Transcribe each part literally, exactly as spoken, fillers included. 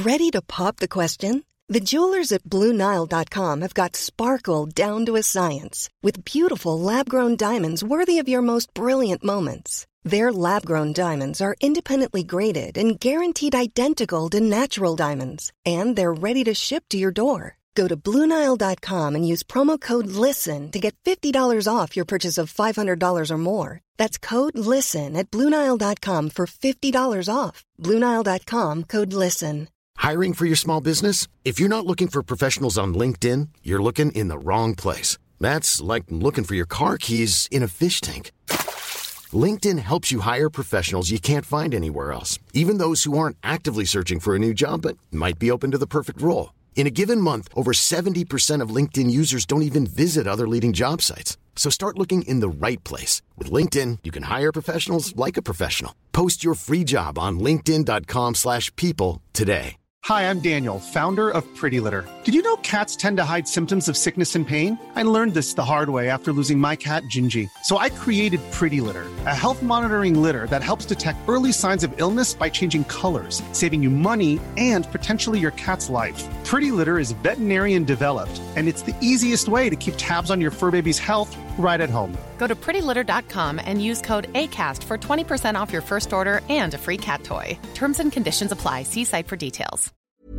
Ready to pop the question? The jewelers at Blue Nile dot com have got sparkle down to a science with beautiful lab-grown diamonds worthy of your most brilliant moments. Their lab-grown diamonds are independently graded and guaranteed identical to natural diamonds, and they're ready to ship to your door. Go to Blue Nile dot com and use promo code LISTEN to get fifty dollars off your purchase of five hundred dollars or more. That's code LISTEN at Blue Nile dot com for fifty dollars off. Blue Nile dot com, code LISTEN. Hiring for your small business? If you're not looking for professionals on LinkedIn, you're looking in the wrong place. That's like looking for your car keys in a fish tank. LinkedIn helps you hire professionals you can't find anywhere else, even those who aren't actively searching for a new job but might be open to the perfect role. In a given month, over seventy percent of LinkedIn users don't even visit other leading job sites. So start looking in the right place. With LinkedIn, you can hire professionals like a professional. Post your free job on linkedin dot com slash people today. Hi, I'm Daniel, founder of Pretty Litter. Did you know cats tend to hide symptoms of sickness and pain? I learned this the hard way after losing my cat, Gingy. So I created Pretty Litter, a health monitoring litter that helps detect early signs of illness by changing colors, saving you money and potentially your cat's life. Pretty Litter is veterinarian developed, and it's the easiest way to keep tabs on your fur baby's health right at home. Go to pretty litter dot com and use code ACAST for twenty percent off your first order and a free cat toy. Terms and conditions apply. See site for details.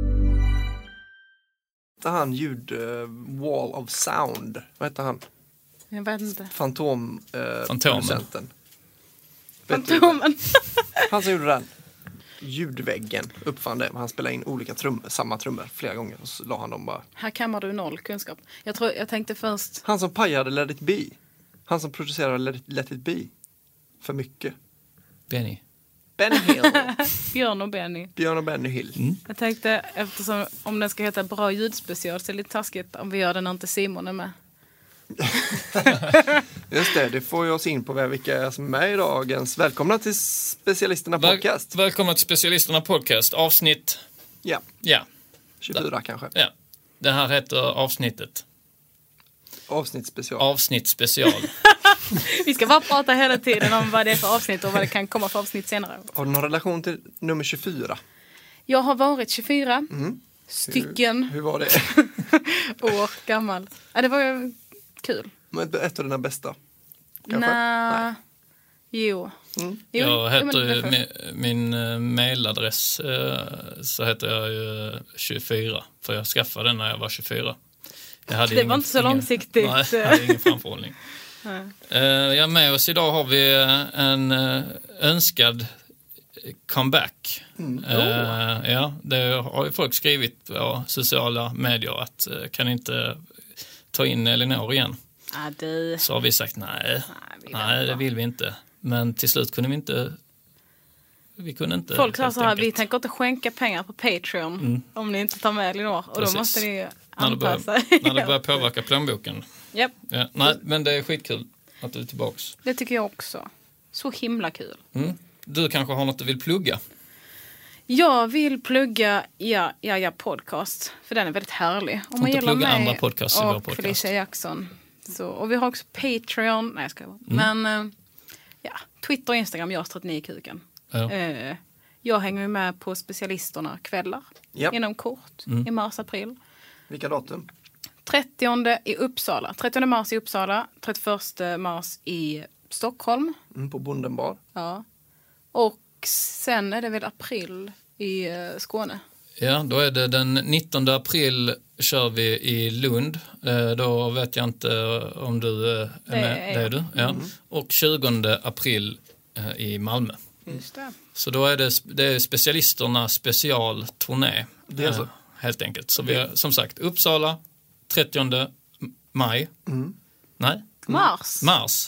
Han ljud uh, Wall of Sound. Vad heter han? Jag vet inte. Fantom uh, Fantomen. producenten. Fantomen. Han som gjorde den. Ljudväggen uppfann det. Han spelade in olika trummor, samma trummor flera gånger och så la han dem bara. Här kammar du noll kunskap. Jag tror jag tänkte först. Han som pajade Let It Be. Han som producerade Let It, Let It Be. För mycket. Benny. Benny Hill. Björn och Benny. Björn och Benny Hill. Mm. Jag tänkte, eftersom om den ska heta bra ljudspecial så är det lite taskigt om vi gör den när inte Simon är med. Just det, det får jag oss in på vilka som är med i dagens. Välkomna till Specialisterna Podcast. Väl, välkomna till Specialisterna Podcast, avsnitt... Ja, ja. tjugofyra da. kanske. Ja, det här heter avsnittet. Avsnitt special. Avsnitt special. Vi ska bara prata hela tiden om vad det är för avsnitt och vad det kan komma för avsnitt senare. Har du någon relation till nummer tjugofyra? Jag har varit tjugofyra Mm. stycken Hur, hur var det? år gammal. Ja, det var ju kul. Men ett av dina bästa? Kanske? Nä. Nej. Jo. Mm. jo. Jag heter ju, därför. min, min uh, mailadress uh, så heter jag ju tjugofyra. För jag skaffade den när jag var tjugofyra. Jag hade det ingen, var inte så ingen, långsiktigt. Nej, jag hade ingen framförhållning. uh, ja, med oss idag har vi en uh, önskad comeback. Mm. Uh, Oh. Ja, det har ju folk skrivit på sociala medier att uh, kan inte ta in Elinor igen. Ah, det... Så har vi sagt nej, Nej, vi nej det vill vi inte. Men till slut kunde vi inte vi kunde inte. Folk sa så här, enkelt. vi tänker inte skänka pengar på Patreon Mm. om ni inte tar med Elinor. Och Precis. då måste ni när det börjar, anpassa. när det börjar påverka plånboken. Japp. Ja, nej, men det är skitkul att du är tillbaks. Det tycker jag också. Så himla kul. Mm. Du kanske har något du vill plugga? Jag vill plugga ja, ja, ja, podcast. För den är väldigt härlig. Om man inte gillar plugga mig andra podcasts i vår och podcast. Felicia Jackson. Så, och vi har också Patreon. Nej, jag ska mm. Men eh, ja, Twitter och Instagram, jag har trettionio kuken. Ja. Eh, jag hänger ju med på Specialisterna kvällar. Yep. Inom kort. Mm. I mars-april. Vilka datum? trettionde i Uppsala. trettionde mars i Uppsala. trettioförsta mars i Stockholm. Mm, på Bondenbar. Ja. Och sen är det väl april i uh, Skåne. Ja, då är det den nittonde april kör vi i Lund. Eh, då vet jag inte om du eh, är Det med. är Det är jag. du. Ja. Mm. Och tjugonde april eh, i Malmö. Just det. Så då är det, det är specialisterna specialturné. Det är så. Eh, helt enkelt. Så vi har som sagt Uppsala trettionde maj. Mm. Nej, Mars. mars.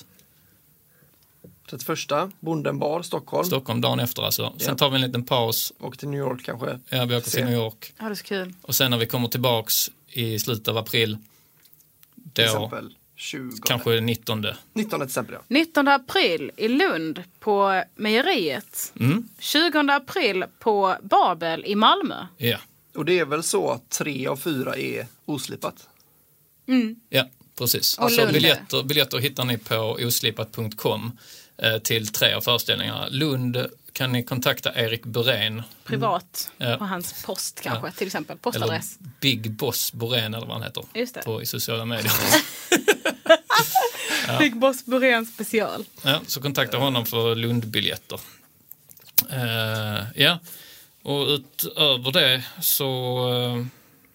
trettioförsta, Bondenbar, Stockholm. Stockholm dagen efter alltså. Sen Ja. tar vi en liten paus. Och till New York kanske. Ja, vi åker Se. till New York. Ja, det är så kul. Och sen när vi kommer tillbaks i slutet av april. Till Då exempel tjugo. kanske nittonde. nittonde december, ja. nittonde april i Lund på Mejeriet. Mm. tjugonde april på Babel i Malmö. Ja. Och det är väl så att tre av fyra är oslipat. Mm. Ja, precis. Och Alltså, Lund. biljetter, biljetter hittar ni på oslipat punkt com eh, till tre av föreställningarna. Lund kan ni kontakta Erik Borén. Privat Ja. på hans post kanske, Ja. till exempel. Postadress. Eller Big Boss Borén eller vad han heter. Just det. På, i sociala medier. Big Boss Borén special. Ja, så kontakta honom för Lundbiljetter. Uh, ja, och utöver det så... Uh,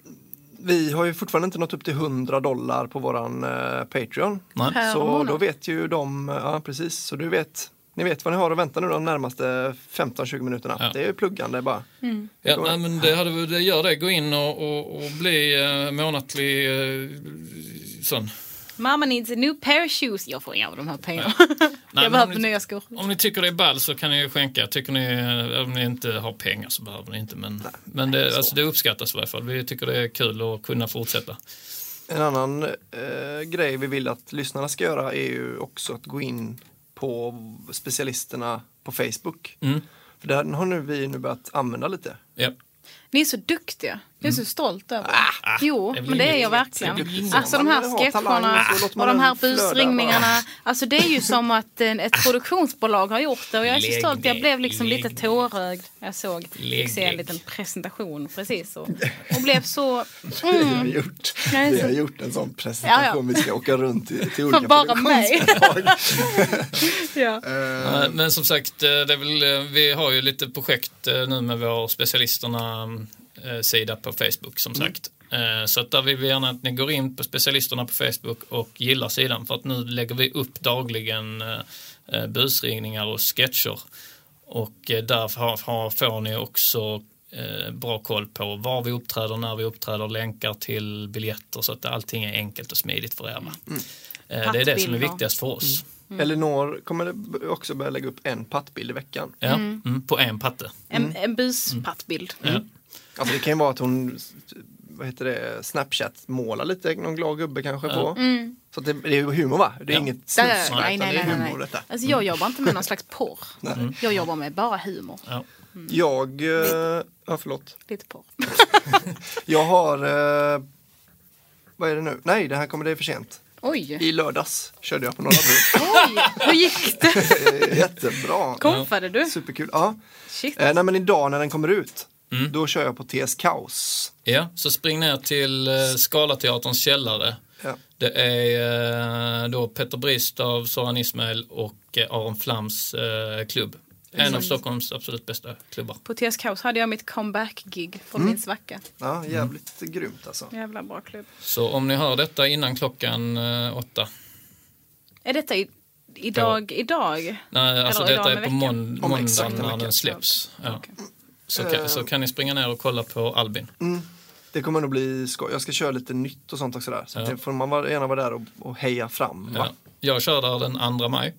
Vi har ju fortfarande inte nått upp till hundra dollar på våran eh, Patreon. nej. Per Så månad. då vet ju de, ja precis, så du vet, ni vet vad ni har att vänta nu de närmaste femton tjugo minuterna. Ja. Det är ju pluggande bara. Ja, nej, men det, hade, det gör det. Gå in och, och, och bli uh, månatlig uh, sån. Mamma needs a new pair of shoes. Jag får inga av de här pengarna. Nej, men Jag behöver om ni- nya skor. Om ni tycker det är ball så kan ni ju skänka. Tycker ni, om ni inte har pengar så behöver ni inte. Men, men det, alltså, det uppskattas i alla fall. Vi tycker det är kul att kunna fortsätta. En annan eh, grej vi vill att lyssnarna ska göra är ju också att gå in på specialisterna på Facebook. Mm. För där har nu vi nu börjat använda lite. Ja. Ni är så duktiga. Jag är så stolt över Ah, Jo, det är väl men det är inget- jag verkligen. det är väl inget- Alltså de här Man har talang, sketcherna så låter man och de här den flöda busringningarna. Alltså det är ju som att en, ett produktionsbolag har gjort det. Och jag är så Lägg stolt. Jag det, blev liksom lägg lite det. tårögd. Jag såg, Lägg fick se en det. liten presentation precis. Och, och blev så... Vi har Mm, gjort, Jag är vi så- har gjort en sån presentation. Ja, Vi ska åka runt till, till olika Bara mig. produktionsbolag. ja. Ja, men som sagt, eh, det är väl, eh, vi har ju lite projekt eh, nu med vår specialisterna eh, sida på Facebook som sagt. Eh, Så att där vill vi gärna att ni går in på specialisterna på Facebook och gillar sidan för att nu lägger vi upp dagligen eh, eh, busringningar och sketcher. Och eh, där har, har, får ni också eh, bra koll på var vi uppträder, när vi uppträder, länkar till biljetter så att allting är enkelt och smidigt för er. va? Eh, det är det som är Pattbilder. viktigast för oss. Elinor kommer det också börja lägga upp en pattbild i veckan. Ja, mm, på en patte. En, en buspattbild. Ja. Alltså det kan ju vara att hon, vad heter det, Snapchat målar lite, någon glad gubbe kanske på. Så att det, det är ju humor va? Det är Ja. inget Nej, snusk, nej, utan nej, det är nej, humor nej. detta. Alltså jag jobbar inte med någon slags porr. Jag jobbar med bara humor. Ja. Jag, eh, ja förlåt. Lite porr. Jag har, eh, vad är det nu? Nej, det här kommer det för sent. Oj, I lördags körde jag på Norra Brunn. oj, hur gick det? Jättebra. Konfade du? Superkul. Ja. Shit. Eh, nej men idag när den kommer ut, då kör jag på T S Kaos. Ja, så spring ner till eh, Scalateaterns källare. Ja. Det är eh, då Petter Bristav, Soran Ismail och eh, Aron Flams eh, klubb. En av Stockholms absolut bästa klubbar. På T S Kaos hade jag mitt comeback-gig från min svacka. Ja, jävligt grymt alltså. Jävla bra klubb. Så om ni hör detta innan klockan eh, åtta. Är detta i, idag? idag? Nej, alltså Eller detta idag är på med mån- Om måndagen exakt en när vecka. den släpps. Ja. Okej. Så, kan, så kan ni springa ner och kolla på Albin. Det kommer nog bli skoj. Jag ska köra lite nytt och sånt också där. Så Ja. det får man vara- gärna vara där och, och heja fram. Va? Ja. Jag kör där den andra maj.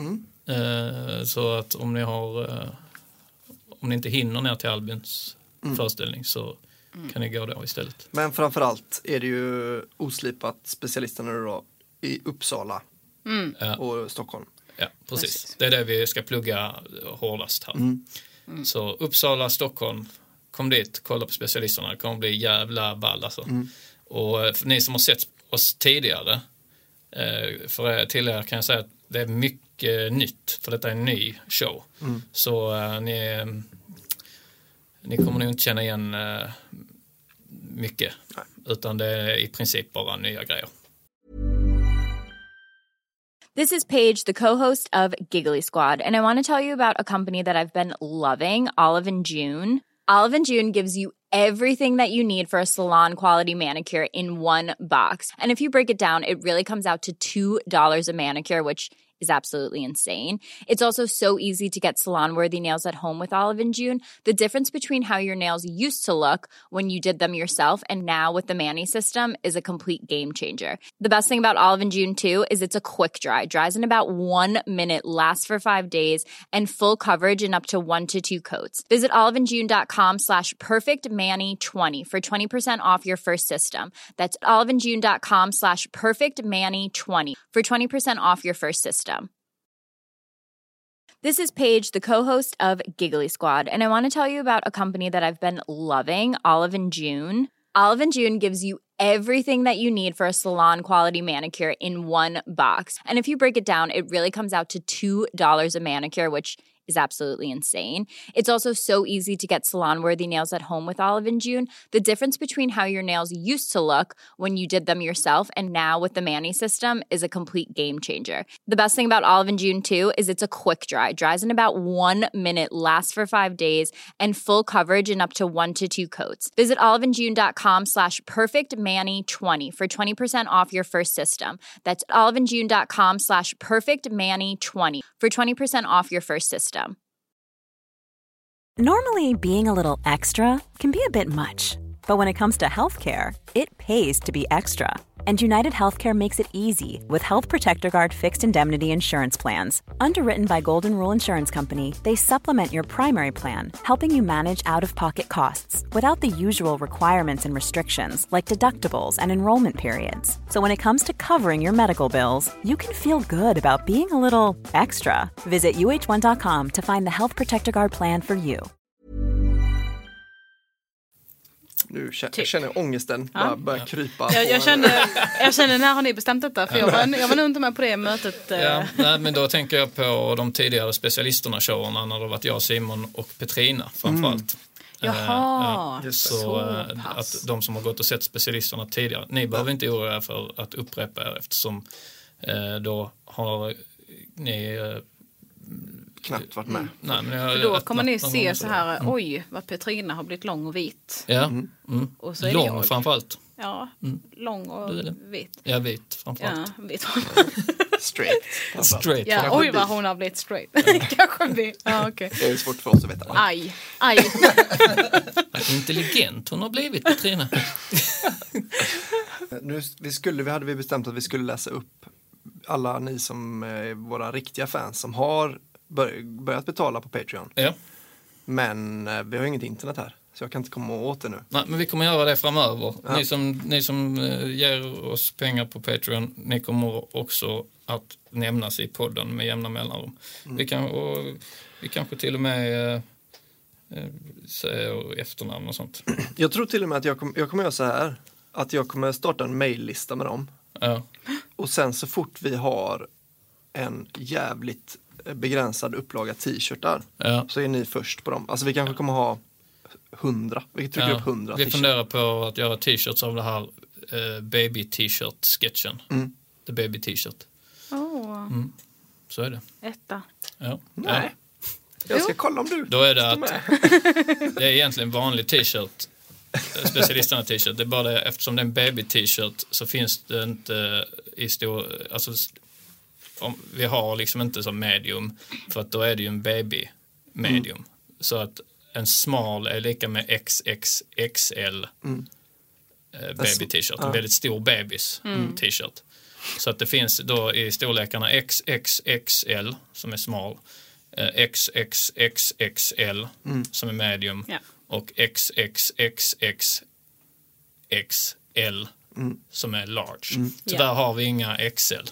Eh, så att om ni har eh, om ni inte hinner ner till Albins föreställning så kan ni gå då istället. Men framförallt är det ju oslipat specialisterna nu då i Uppsala Ja. och Stockholm. Ja, precis. Precis. Det är det vi ska plugga hårdast här. Så Uppsala, Stockholm, kom dit, kolla på specialisterna. Det kommer bli jävla ball alltså. Och för ni som har sett oss tidigare, eh, för er, till er kan jag säga att det är mycket nytt, för detta är en ny show. Så eh, ni, ni kommer nog inte känna igen eh, mycket, utan det är i princip bara nya grejer. This is Paige, the co-host of Giggly Squad, and I want to tell you about a company that I've been loving, Olive and June. Olive and June gives you everything that you need for a salon-quality manicure in one box. And if you break it down, it really comes out to two dollars a manicure, which is absolutely insane. It's also so easy to get salon-worthy nails at home with Olive and June. The difference between how your nails used to look when you did them yourself and now with the Mani system is a complete game changer. The best thing about Olive and June, too, is it's a quick dry. Dries in about one minute, lasts for five days, and full coverage in up to one to two coats. Visit oliveandjune.com slash perfectmani20 for twenty percent off your first system. That's oliveandjune.com slash perfectmani20 for twenty percent off your first system. This is Paige, the co-host of Giggly Squad, and I want to tell you about a company that I've been loving, Olive and June. Olive and June gives you everything that you need for a salon-quality manicure in one box. And if you break it down, it really comes out to two dollars a manicure, which is absolutely insane. It's also so easy to get salon-worthy nails at home with Olive and June. The difference between how your nails used to look when you did them yourself and now with the Mani system is a complete game changer. The best thing about Olive and June too is it's a quick dry. Dries in about one minute, lasts for five days, and full coverage in up to one to two coats. Visit oliveandjune.com slash perfectmani20 for twenty percent off your first system. That's oliveandjune.com slash perfectmani20 for twenty percent off your first system. Normally, being a little extra can be a bit much, but when it comes to healthcare, it pays to be extra. And United Healthcare makes it easy with Health Protector Guard fixed indemnity insurance plans. Underwritten by Golden Rule Insurance Company, they supplement your primary plan, helping you manage out-of-pocket costs without the usual requirements and restrictions like deductibles and enrollment periods. So when it comes to covering your medical bills, you can feel good about being a little extra. Visit U H one dot com to find the Health Protector Guard plan for you. Nu känner, känner ångesten bara ja. börja krypa. Jag, jag, kände, jag kände när har ni bestämt detta? För jag var, jag var nog inte med på det mötet. Ja, nej, men då tänker jag på de tidigare specialisterna showerna när det varit jag, Simon och Petrina framförallt. Mm. Jaha, uh, så, så uh, att de som har gått och sett specialisterna tidigare, ni behöver inte oroa er för att upprepa er eftersom uh, då har ni uh, knappt varit med. Mm. Nej, men jag, då kommer ni se så här, mm. oj, vad Petrina har blivit lång och vit. Ja, mm. Mm. Och så är lång jag. Framförallt. Ja, mm. lång och vit. Ja, vit framförallt. Ja, vit. Straight. Straight. Ja, oj vad hon har blivit straight. Kanske blir. Ja, okej. Det är svårt för oss att veta. Aj, aj. Intelligent hon har blivit, Petrina. Nu vi skulle vi hade vi bestämt att vi skulle läsa upp alla ni som är våra riktiga fans som har börjat betala på Patreon. Ja. Men eh, vi har inget internet här. Så jag kan inte komma åt det nu. Nej, men vi kommer göra det framöver. Ja. Ni som, ni som eh, ger oss pengar på Patreon, ni kommer också att nämnas i podden med jämna mellanrum. Mm. Vi, kan, och, vi kanske till och med eh, säger efternamn och sånt. Jag tror till och med att jag, kom, jag kommer göra så här. Att jag kommer starta en maillista med dem. Ja. Och sen så fort vi har en jävligt begränsad upplaga t-shirtar ja. så är ni först på dem. Alltså vi kanske kommer ha hundra. Vi trycker ja. upp hundra Vi funderar på att göra t-shirts av det här uh, baby t-shirt sketchen. Mm. The baby t-shirt. Oh. Mm. Så är det. Etta. Ja. Nej. Ja. Jag ska jo. kolla om du. Då är det att det är egentligen vanlig t-shirt. Specialisterna t-shirt. Det är bara det, eftersom det är en baby t-shirt så finns det inte i stor, alltså om, vi har liksom inte som medium för att då är det ju en baby medium. Mm. Så att en smal är lika med X X X L mm. eh, baby t-shirt. En väldigt stor babys mm. t-shirt. Så att det finns då i storlekarna X X X L som är smal, eh, X X X X L mm. som är medium ja. Och X X X X X L mm. som är large. Mm. Tyvärr yeah. har vi inga X L.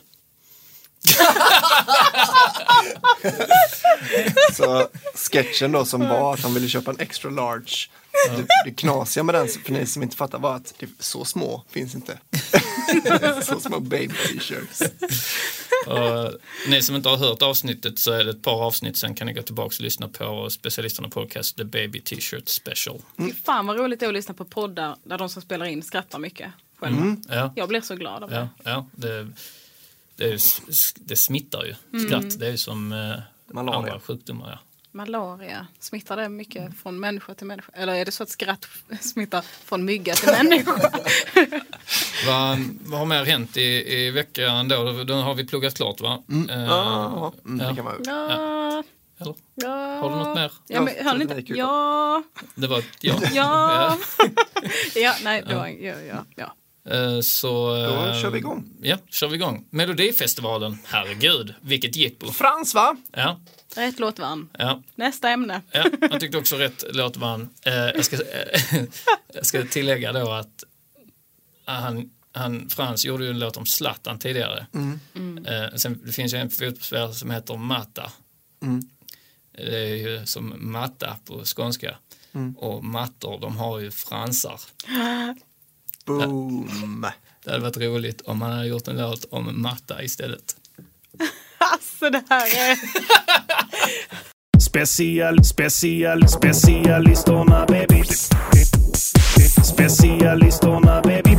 Så sketchen då som var att han ville köpa en extra large. Ja. Det, det knasiga med den för ni som inte fattar var att det, så små finns inte. Så små baby t-shirts. Och ni som inte har hört avsnittet så är det ett par avsnitt sen kan ni gå tillbaka och lyssna på specialisterna podcast The Baby T-shirt Special. Mm. Fan vad roligt det är att lyssna på poddar där de som spelar in skrattar mycket själva. Mm. Ja. Jag blir så glad av det. Ja, ja det, det, är, det smittar ju. Skratt, mm. det är ju som eh, andra sjukdomar. Ja. Malaria, smittar det mycket från människa till människa? Eller är det så att skratt smittar från mygga till människa? vad, vad har mer hänt i, i veckan då? Då har vi pluggat klart va? Mm. Uh, ja, mm, det kan man ju. Ja. Eller? Ja. Har du något mer? Ja, men, hör ni inte? Ja. Det var ja. Ja. Ja, nej, det var ja, ja, ja. Så då kör vi igång. Ja, kör vi igång. Melodifestivalen, herregud, vilket jippo. Frans va? Ja. Rätt låt vann. Ja. Nästa ämne. Ja, jag tyckte också rätt låt vann. Eh, jag, ska, eh, jag ska tillägga då att han, han, Frans gjorde ju en låt om Zlatan tidigare. Mm. Mm. Eh, sen, det finns ju en fotbollsspelare som heter Mata. Mm. Det är ju som matta på skånska. Mm. Och mattor, de har ju fransar. Boom. Det, det hade varit roligt om man hade gjort en låt om matta istället. Alltså det här är... Special, special, specialisterna baby. Specialisterna baby.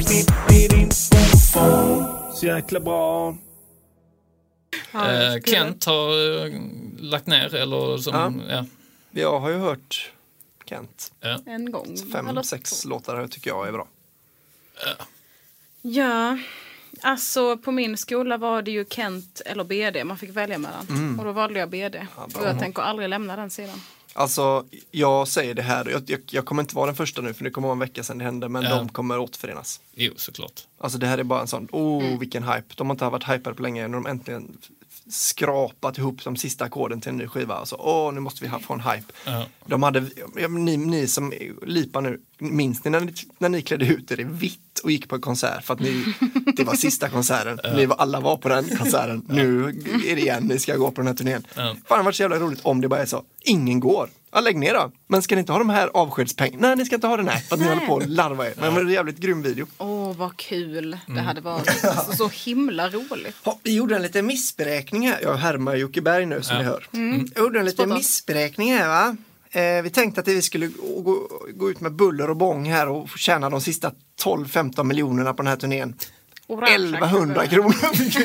Så jäkla bra. Eh, Kent har uh, lagt ner eller som, ja. Ja. Jag har ju hört Kent. Ja. En gång. Fem, eller sex två. låtar tycker jag är bra. Ja. Ja, alltså på min skola var det ju Kent eller B D. Man fick välja mellan. Mm. Och då valde jag B D. Ja, och jag tänker aldrig lämna den sidan. Alltså, jag säger det här. Jag, jag, jag kommer inte vara den första nu för det kommer vara en vecka sedan det hände. Men ja. de kommer återförenas. Jo, såklart. Alltså det här är bara en sån, oh mm. vilken hype. De har inte varit hypade på länge. När de äntligen skrapat ihop de sista ackorden till en ny skiva. Alltså, åh, nu måste vi ha, få en hype. Uh-huh. De hade, ja, ni, ni som lipar nu, minns ni när, ni när ni klädde ut er i vitt och gick på en konsert för att ni, det var sista konserten. Uh-huh. Ni var, alla var på den konserten. Uh-huh. Nu är det igen, ni ska gå på den här turnén. Uh-huh. Fan, det har varit så jävla roligt om det bara är så. Ingen går. Ja, lägg ner då. Men ska ni inte ha de här avskedspengarna? Nej, ni ska inte ha den här. För att ni håller på att larva er. Men det är en jävligt grym video. Åh, oh, vad kul. Mm. Det hade varit alltså, så himla roligt. Ja, vi gjorde en liten missberäkning här. Jag härmar Jocke Berg nu som ja. ni hör. Mm. Jag gjorde en liten Spottar. missberäkning här va. Eh, vi tänkte att vi skulle gå, gå ut med buller och bång här och tjäna de sista tolv femton miljonerna på den här turnén. elvahundra kronor.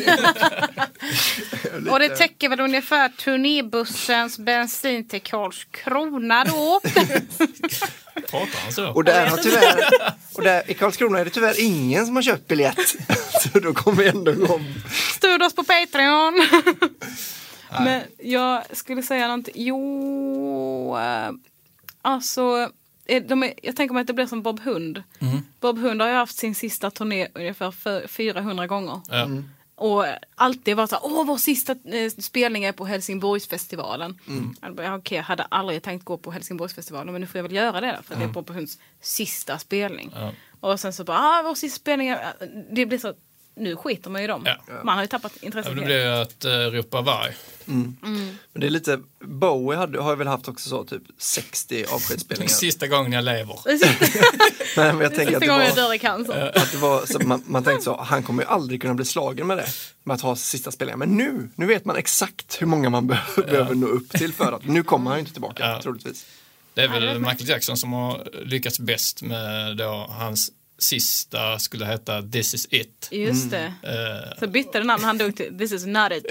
Och det täcker väl ungefär turnébussens bensin till Karlskrona då. Pratar han så? Och där har tyvärr, och där i Karlskrona är det tyvärr ingen som har köpt biljett. Så då kommer vi ändå gå. Stöd oss på Patreon. Men jag skulle säga någonting. Jo, äh, alltså... De är, jag tänker mig att det blir som Bob Hund. Mm. Bob Hund har ju haft sin sista turné ungefär för fyrahundra gånger. Ja. Mm. Och alltid varit så här, åh, vår sista eh, spelning är på Helsingborgsfestivalen. Mm. Okej, okay, jag hade aldrig tänkt gå på Helsingborgsfestivalen, men nu får jag väl göra det där, för mm. det är Bob Hunds sista spelning. Ja. Och sen så bara, ah, vår sista spelning är, det blir så, nu skiter man ju dem. Ja. Man har ju tappat intresset. Ja, det blir ju att uh, ropa varg. Mm. Mm. Men det är lite, Bowie hade, har ju väl haft också så typ sextio avskedsspelningar. Sista gången jag lever. Nej, men jag tänker att det var, jag dör i cancer. Att det var så man, man tänkte så, han kommer ju aldrig kunna bli slagen med det, med att ha sista spelningar. Men nu, nu vet man exakt hur många man be- ja. behöver nå upp till för att nu kommer han ju inte tillbaka, ja. troligtvis. Det är väl Michael Jackson som har lyckats bäst med då hans sista skulle heta This is it. Just det. Mm. Så bytte det namn han dog till This is not it.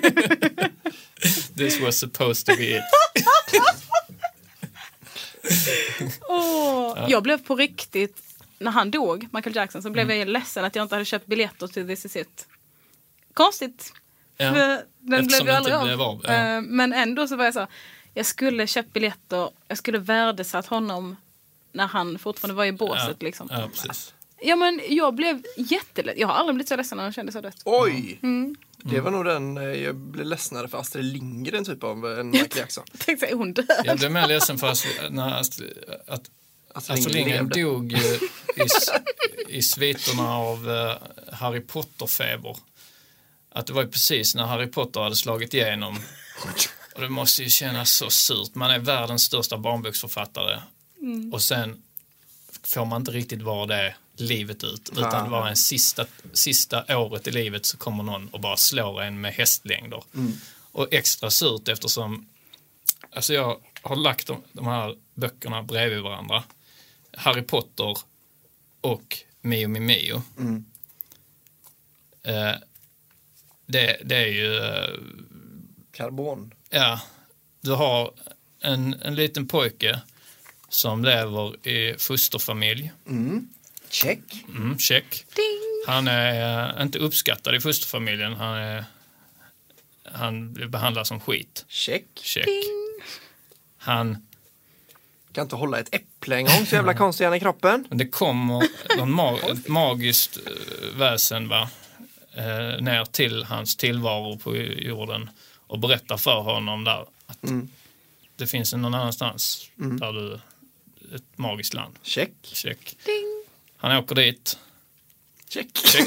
This was supposed to be it. oh, ja. Jag blev på riktigt, när han dog, Michael Jackson, så blev mm. jag ledsen att jag inte hade köpt biljetter till This is it. Konstigt. Ja. För den Eftersom blev aldrig blev av. Ja. Men ändå så var jag så, jag skulle köpt biljetter, jag skulle värdesatt honom när han fortfarande var i båset. Ja. Liksom. Ja, precis. Ja, men jag blev jätteledsen. Jag har aldrig blivit så ledsen när jag kände så dött. Oj! Mm. Det var nog den, jag blev ledsnare för Astrid Lindgren typ av en Michael Jackson. Jag tänkte säga hon död. Jag blev mer ledsen för att, när Astrid, att Astrid Lindgren dog i, i sviterna av uh, Harry Potter-feber. Att det var ju precis när Harry Potter hade slagit igenom. Och det måste ju kännas så surt. Man är världens största barnboksförfattare. Mm. Och sen får man inte riktigt vara det livet ut. Utan ja. det var en sista, sista året i livet så kommer någon och bara slår en med hästlängder. Mm. Och extra surt eftersom alltså jag har lagt de, de här böckerna bredvid varandra. Harry Potter och Mio Mio Mio. Mm. Eh, det, det är ju... Eh, Karbon. Ja. Du har en, en liten pojke som lever i fosterfamilj. Mm. Check. Mm, check. Ding. Han är uh, inte uppskattad i fosterfamiljen. Han är han blir behandlad som skit. Check. Check. Ding. Han kan inte hålla ett äpple en gång så jävla konstigt igen i kroppen. Men det kommer någon mag- ett magiskt uh, väsen va uh, ner till hans tillvaro på jorden och berättar för honom där att mm. det finns någon annanstans mm. där du ett magiskt land. Check. Check. Ding. Han åker dit. Check. Check.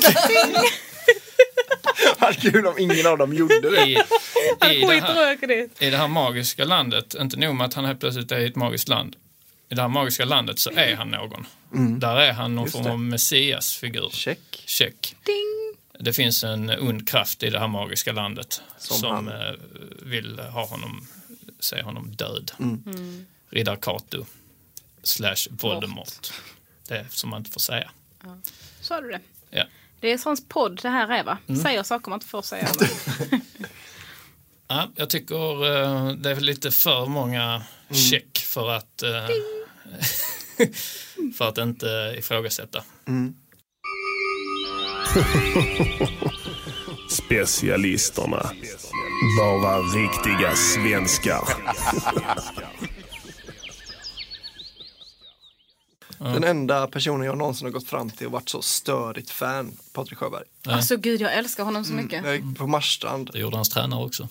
Vad kul om ingen av dem gjorde det. I, i, det här, I det här magiska landet, inte nog med att han helt plötsligt är i ett magiskt land. I det här magiska landet så är han någon. Mm. Där är han någon Just form av messiasfigur. Check. Check. Ding. Det finns en ond kraft i det här magiska landet som, som vill ha honom se honom död. Mm. Mm. Riddar Kato slash Voldemort. Det är som man inte får säga. Ja. Så är det. Ja. Det är sån podd det här är, va? Mm. Säger saker man inte får säga. Ja, jag tycker uh, det är lite för många Mm. check för att uh, för att inte ifrågasätta. Mm. Specialisterna. Bara riktiga svenskar. Den enda personen jag någonsin har gått fram till och varit så störigt fan, Patrik Sjöberg. Ja. Alltså gud, jag älskar honom så mycket. Mm, jag gick på Marstrand. Det gjorde hans tränare också.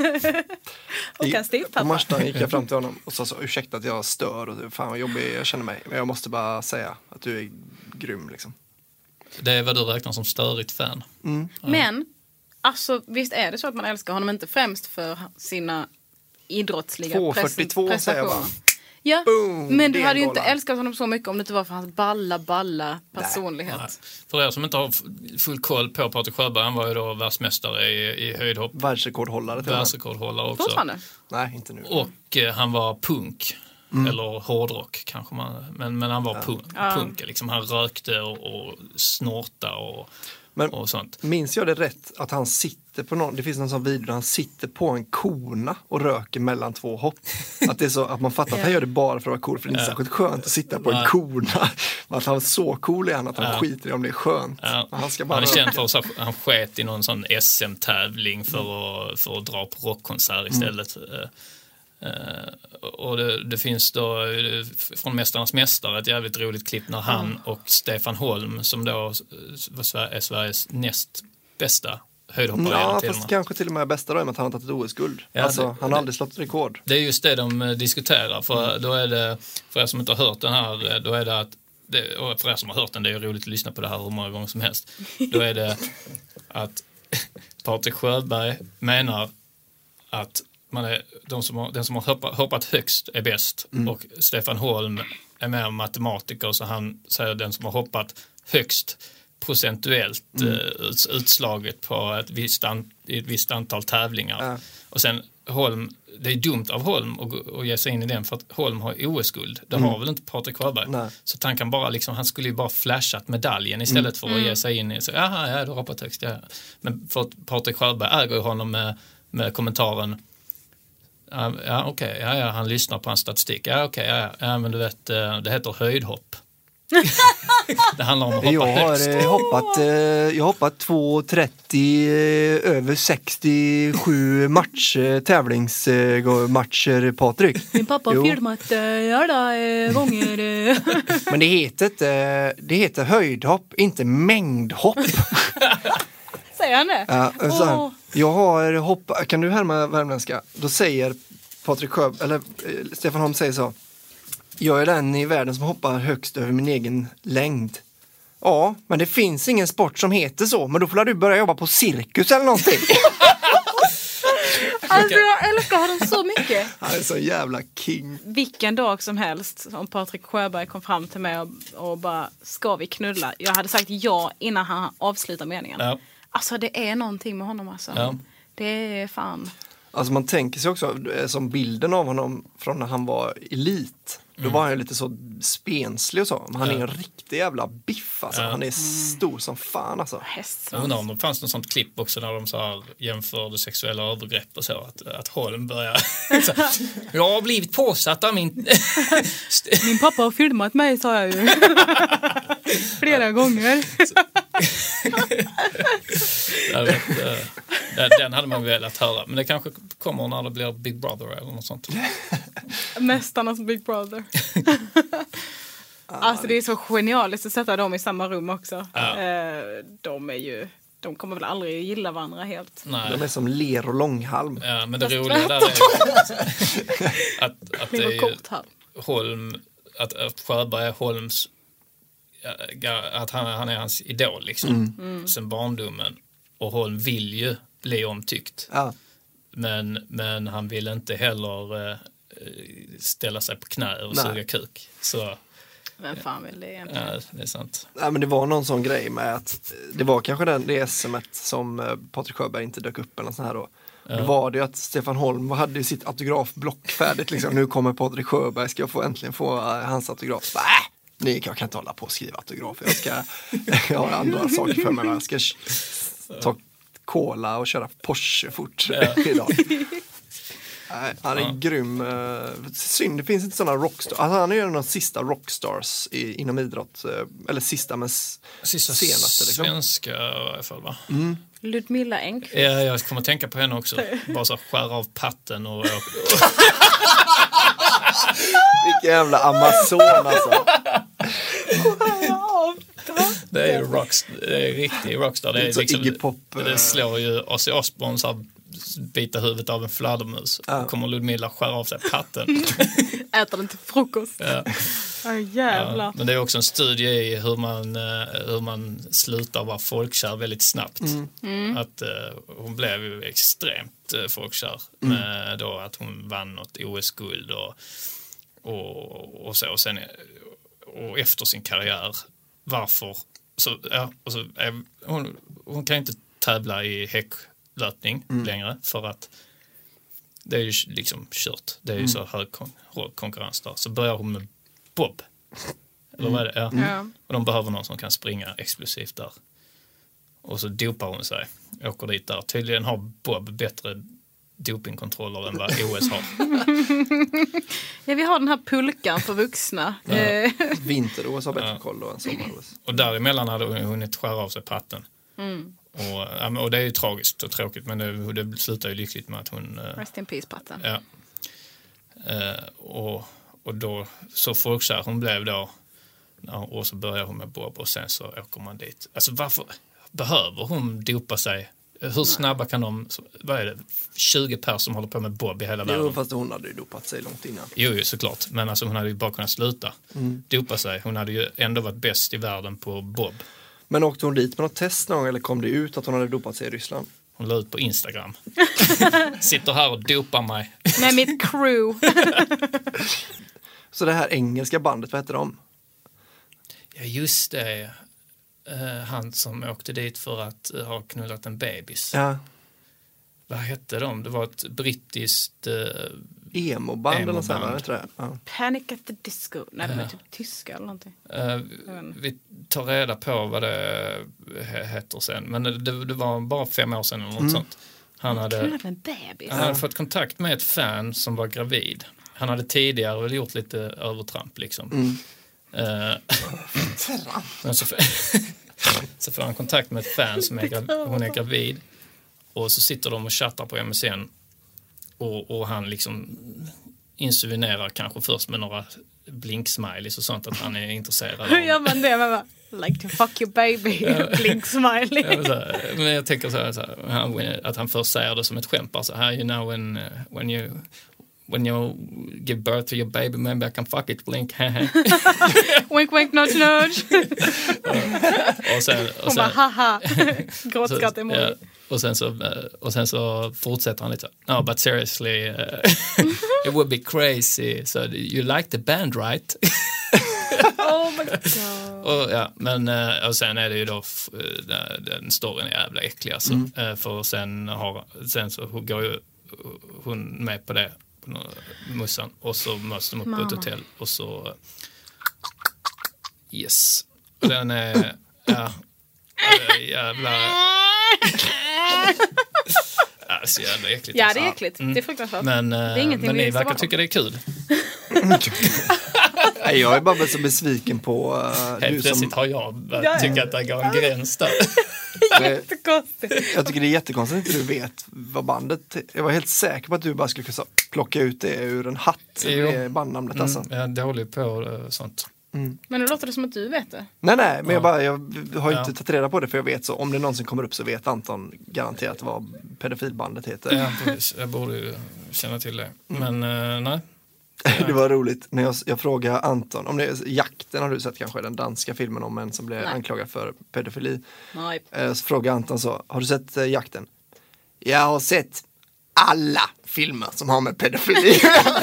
Och en stivpappa. På Marstrand gick jag fram till honom och sa så, ursäkta att jag stör och fan vad jobbig jag känner mig. Men jag måste bara säga att du är grym liksom. Det är vad du räknar som störigt fan. Mm. Ja. Men, alltså visst är det så att man älskar honom inte främst för sina idrottsliga två fyrtiotvå säger jag bara. Ja, Boom, men du det är hade ju inte bollen. älskat honom så mycket om det inte var för hans balla, balla personlighet. Nej. För er som inte har full koll på Patrik Sjöberg, han var ju då världsmästare i, i höjdhopp. Världsrekordhållare till Världsrekordhållare också. Fortfarande? Nej, inte nu. Och eh, han var punk. Mm. Eller hårdrock kanske man, men, men han var Ja. punk, Ja. punk liksom. Han rökte och, och snorta och, Men och sånt. minns jag det rätt att han sitter på någon, det finns någon sån video där han sitter på en kona och röker mellan två hopp. Att det är så att man fattar att han gör det bara för att vara cool, för det är inte Ja. särskilt skönt att sitta på en Nej. kona. Att han är så cool är han att han Ja. skiter i om det är skönt. Ja. Han ska bara Han är röka. känd för att han sket i någon sån S M-tävling för att, för att dra på rockkonsert istället. Mm. Uh, och det, det finns då uh, från Mästarnas mästare ett jävligt roligt klipp när han Mm. och Stefan Holm, som då är Sveriges näst bästa höjdhoppare Ja, genom fast tiderna. kanske till och med bästa då, i och med att han har tagit ett O S-guld. Ja, alltså, det- han har det- aldrig slått rekord. Det är just det de eh, diskuterar, för Mm. då är det, för er som inte har hört den här, eh, då är det att, det, och för er som har hört den, det är ju roligt att lyssna på det här hur många gånger som helst, då är det att Patrik Sjöberg menar att man är, de som har, den som har hoppat, hoppat högst är bäst, Mm. och Stefan Holm är mer matematiker, så han säger den som har hoppat högst procentuellt Mm. eh, uts- utslaget på ett visst, an, i ett visst antal tävlingar. Ja. Och sen Holm, det är dumt av Holm att, gå- att ge sig in i den, för att Holm har O S-guld. Det Mm. har väl inte Patrik Sjöberg. Nej. Så han kan bara liksom, han skulle ju bara flashat medaljen istället för att ge sig in i, så jaha, ja, du har hoppat högst, ja. Men för att Patrik Sjöberg äger honom med, med kommentaren, ja, ja okej, ja, ja, han lyssnar på hans statistik, ja okej, ja, ja, men du vet, eh, det heter höjdhopp. Det handlar om att hoppa Jag högst. har eh, hoppat, eh, jag har hoppat två trettio eh, över sextiosju match, eh, tävlingsmatcher, Patrik. Min pappa Jo. har filmat äh, alla äh, gånger. Äh. Men det heter, inte, det heter höjdhopp, inte mängdhopp. Säger han det? Ja, så här, Åh. jag har hoppat, kan du härma värmländska? Då säger Patrik Sjöberg, eller eh, Stefan Holm säger så. Jag är den i världen som hoppar högst över min egen längd. Ja, men det finns ingen sport som heter så. Men då får du börja jobba på cirkus eller någonting. Alltså jag älskar honom så mycket. Han är så jävla king. Vilken dag som helst om Patrik Sjöberg kom fram till mig och, och bara, ska vi knulla? Jag hade sagt ja innan han avslutar meningen. Ja. Alltså det är någonting med honom alltså. Ja. Det är fan. Alltså man tänker sig också eh, som bilden av honom från när han var elit. Då var han ju lite så spenslig och så. Men han är en riktig jävla biff alltså. Ja. Han är stor som fan alltså. Jag Hästsvans. undrar om det fanns något sånt klipp också när de så här jämförde sexuella övergrepp och så, att, att Holm börjar så, jag har blivit påsatt av min Min pappa har filmat mig, sa jag ju. Flera gånger. Jag vet, eh, den, den hade man velat höra, men det kanske kommer när det blir Big Brother eller något sånt. Mästarnas Big Brother. Alltså det är så genialiskt att sätta dem i samma rum också. Ja. Eh, De är ju, de kommer väl aldrig gilla varandra helt. Nej. De är som ler och långhalm. Ja, men det roliga där är ju att, att det Det är var ju coolt här. Holm, att, att Sjöberg är Holms, ja, att han, han är hans idol liksom, Mm. sen barndomen, och Holm vill ju bli omtyckt, Ja. men, men han vill inte heller eh, ställa sig på knä och Nej. suga kuk, så Vem fan vill det egentligen? ja, det är sant. Nej, men det var någon sån grej med att det var kanske den, det S M-et som eh, Patrik Sjöberg inte dök upp eller sån här då. Då var det ju att Stefan Holm hade ju sitt autografblock färdigt. Liksom. Nu kommer Patrik Sjöberg, ska jag få äntligen få uh, hans autograf. Nej, nej, jag kan inte hålla på och skriva autografer. Jag, ska, jag har andra saker för mig. Jag ska ta cola och köra Porsche fort ja. idag. Nej, han är ja. grym. Synd, det finns inte sådana rockstars. Alltså, han är ju en av de sista rockstars i, inom idrott. Eller sista, men sista senaste. Liksom. Svenska i alla fall, va? Mm. Ludmilla Engqvist. Ja, jag kommer att tänka på henne också. Bara så skära av patten och... Vilken jävla Amazon alltså. Det är ju rockst- det är riktig rockstar. Det, är det, är liksom, Iggy Pop, det slår ju Ozzy Osbourne så här, bita huvudet av en fladdermus. Ja. Kommer Ludmilla skära av sig patten. Äter den till frukost. Ja. Oh, jävlar. Ja, men det är också en studie i hur man, hur man slutar vara folkkär väldigt snabbt. Mm. Mm. Att uh, hon blev ju extremt uh, folkkär mm. med då att hon vann något O S-guld och, och, och så. Och, sen, och efter sin karriär, varför? Så, ja, och så, är, hon, hon kan inte tävla i häcklöpning mm. längre för att det är ju liksom kört. Det är ju mm. så hög kon- konkurrens där. Så börjar hon med bob. Eller vad är det? Ja. Mm. Och de behöver någon som kan springa explosivt där. Och så dopar hon sig. Åker dit där. Tydligen har bob bättre dopingkontroller än vad O S har. Ja, vi har den här pulkan för vuxna. Ja. Vinter-O S har bättre ja. koll då än sommar-O S. Och däremellan hade hon hunnit skära av sig patten. Mm. Och, och det är ju tragiskt och tråkigt, men det, det slutar ju lyckligt med att hon... Rest in peace, patten. Ja. Uh, och, och då så folkkär hon blev då, och så börjar hon med bob och sen så åker man dit. Alltså varför behöver hon dopa sig? Hur snabba kan de, vad är det, tjugo personer som håller på med bob i hela världen? Jo, fast hon hade ju dopat sig långt innan. Jo, jo såklart. Men alltså hon hade ju bara kunnat sluta mm. dopa sig. Hon hade ju ändå varit bäst i världen på bob. Men åkte hon dit med något test någon gång eller kom det ut att hon hade dopat sig i Ryssland? Hon la ut på Instagram. Sitter här och dopar mig. Med mitt crew. Så det här engelska bandet, vad heter de? Ja, just det. Uh, han som åkte dit för att uh, ha knullat en bebis. Ja. Vad hette de? Det var ett brittiskt... Uh, emo-band eller något sånt, tror jag. Ja. Panic at the Disco. Nej, det var typ tyska eller någonting. Uh, vi tar reda på vad det heter sen. Men det, det var bara fem år sedan eller något mm. sånt. Han hade, en bebis. han hade fått kontakt med ett fan som var gravid. Han hade tidigare väl gjort lite övertramp liksom. Mm. Uh, men så, så får han kontakt med ett fan som är, gra- hon är gravid. Och så sitter de och chattar på M S N. Och, och han liksom insinuerar kanske först med några blinksmileys och sånt att han är intresserad. Hur gör man det? Man bara, like to fuck your baby. Blinksmiley. Ja, men, så här, men jag tänker så här, så här, att han först säger det som ett skämt. Så här, you know, when, uh, when you... When you give birth to your baby, maybe I can fuck it, blink. Wink, wink, nudge, nudge. och sen, och hon sen, bara, haha. Gråtskatt emoji. Ja, och, sen så, och sen så fortsätter han lite. No, but seriously, uh, it would be crazy. So you like the band, right? Oh my god. och, ja, men, och sen är det ju då, den storyn är jävla äcklig. Alltså. Mm. För sen, har, sen så går ju hon med på det, mussan, och så möts de upp Mama. på ett hotell och så yes och den är ja, jävla ja, så jävla äckligt. Ja, det är äckligt. Mm. Det är fruktansvärt. Men, det är ingenting men ni verkar bara. tycka det är kul. Nej, jag är bara så besviken på uh, helt du plötsligt som... har jag börjat tycka att det går en gräns där. Jättekonstigt. Jag tycker det är jättekonstigt att inte du vet vad bandet... Jag var helt säker på att du bara skulle kunna plocka ut det ur en hatt. Det bandnamnet alltså. Mm, jag dålig på sånt. Mm. Men nu låter det som att du vet det. Nej, nej, men ja. jag, bara, jag har inte ja. tagit reda på det för jag vet så. Om det någonsin kommer upp så vet Anton garanterat vad pedofilbandet heter. Ja, precis. Jag borde ju känna till det. Men uh, nej. Det var roligt när jag, jag frågade Anton om det, Jakten har du sett kanske, den danska filmen om en som blev nej. anklagad för pedofili. Nej. Så frågade Anton så, har du sett uh, Jakten? Jag har sett alla filmer som har med pedofili.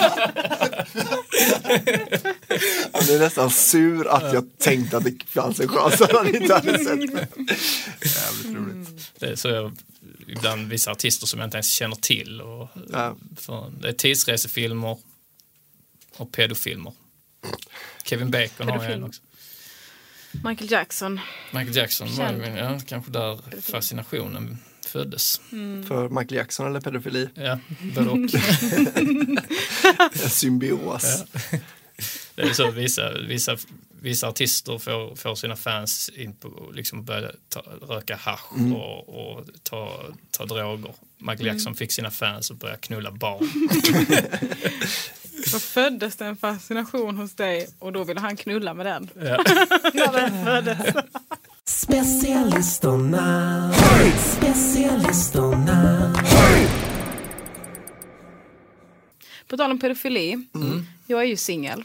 Han är nästan sur att jag tänkte att det fanns en chans att han inte hade sett det. Jävligt roligt. Det är så jag ibland vissa artister som jag inte ens känner till. Och, ja. för, det är tidsresefilmer och pedofilmer. Kevin Bacon Pedofilm. har jag en också. Michael Jackson. Michael Jackson var ju, ja, kanske där fascinationen föddes. Mm. För Michael Jackson eller pedofili? Ja, både och. Symbios. Ja. Det är så vissa, vissa, vissa artister får, får sina fans in på liksom börja ta, röka hasch mm. och, och ta, ta droger. Michael Jackson mm. fick sina fans att börja knulla barn. Så föddes det en fascination hos dig och då ville han knulla med den. Ja. När den föddes. Specialisterna. Specialisterna. På tal om pedofili. Mm. Jag är ju singel.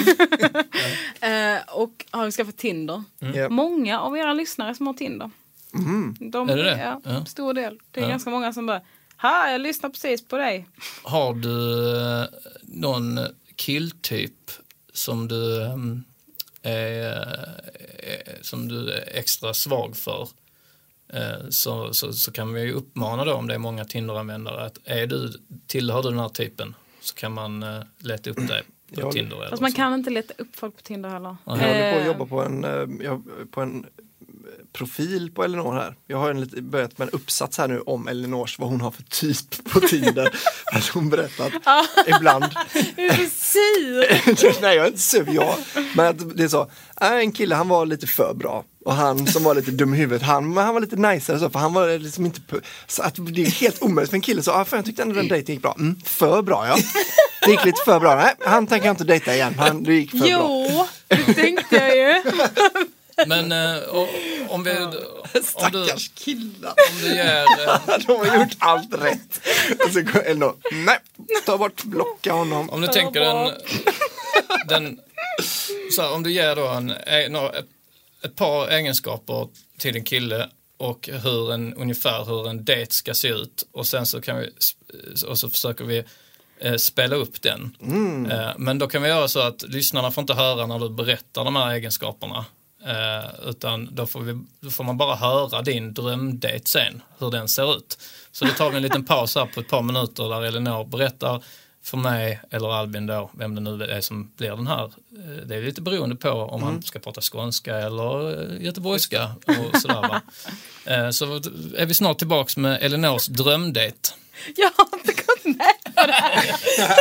Mm. uh, och har skaffat Tinder. Mm. Många av era lyssnare som har Tinder. Mm. De, är det det? Ja, ja. Stor del. Det är ja. ganska många som bara, ha, jag lyssnar precis på dig. Har du någon killtyp som du um, är, som du är extra svag för? Uh, så, så, så kan vi ju uppmana då, om det är många Tinder-användare, att är du, tillhör du den här typen, så kan man uh, leta upp dig på ja, Tinder. Fast eller man så. kan inte leta upp folk på Tinder heller. Jag håller på att jobba på en, jag, på en profil på Elinor här. Jag har en lite, börjat med en uppsats här nu om Elinors, vad hon har för typ på Tinder. Att hon berättat ibland. Är du sur? Nej, jag är inte sur. Jag. Men att det är så, en kille, han var lite för bra. Och han som var lite dum i huvudet, han, han var lite niceare så, för han var liksom inte, så att det är helt omöjligt för en kille så, ah, för jag tyckte ändå den dejten gick bra. Mm, för bra, ja. Det gick lite för bra. Nej, han tänker inte dejta igen. Han, det gick för jo, bra. Jo, det tänkte jag ju. Men eh, och, om vi... Om du, stackars killar. Om du ger... Eh, de har gjort allt rätt. Och så går ändå, nej, ta bort, blocka honom. Om du tänker den... den så här, om du ger då en, en, ett, ett par egenskaper till en kille och hur en, ungefär hur en date ska se ut. Och sen så kan vi... Och så försöker vi eh, spela upp den. Mm. Eh, men då kan vi göra så att lyssnarna får inte höra när du berättar de här egenskaperna. Uh, utan då får, vi, då får man bara höra din drömdate sen, hur den ser ut. Så då tar vi en liten paus här på ett par minuter där Elinor berättar för mig eller Albin då, vem det nu är som blir den här. Uh, det är lite beroende på om mm. man ska prata skånska eller uh, göteborgska och sådär, va? Uh, så är vi snart tillbaks med Elinors drömdate. Jag har inte gått med på det här.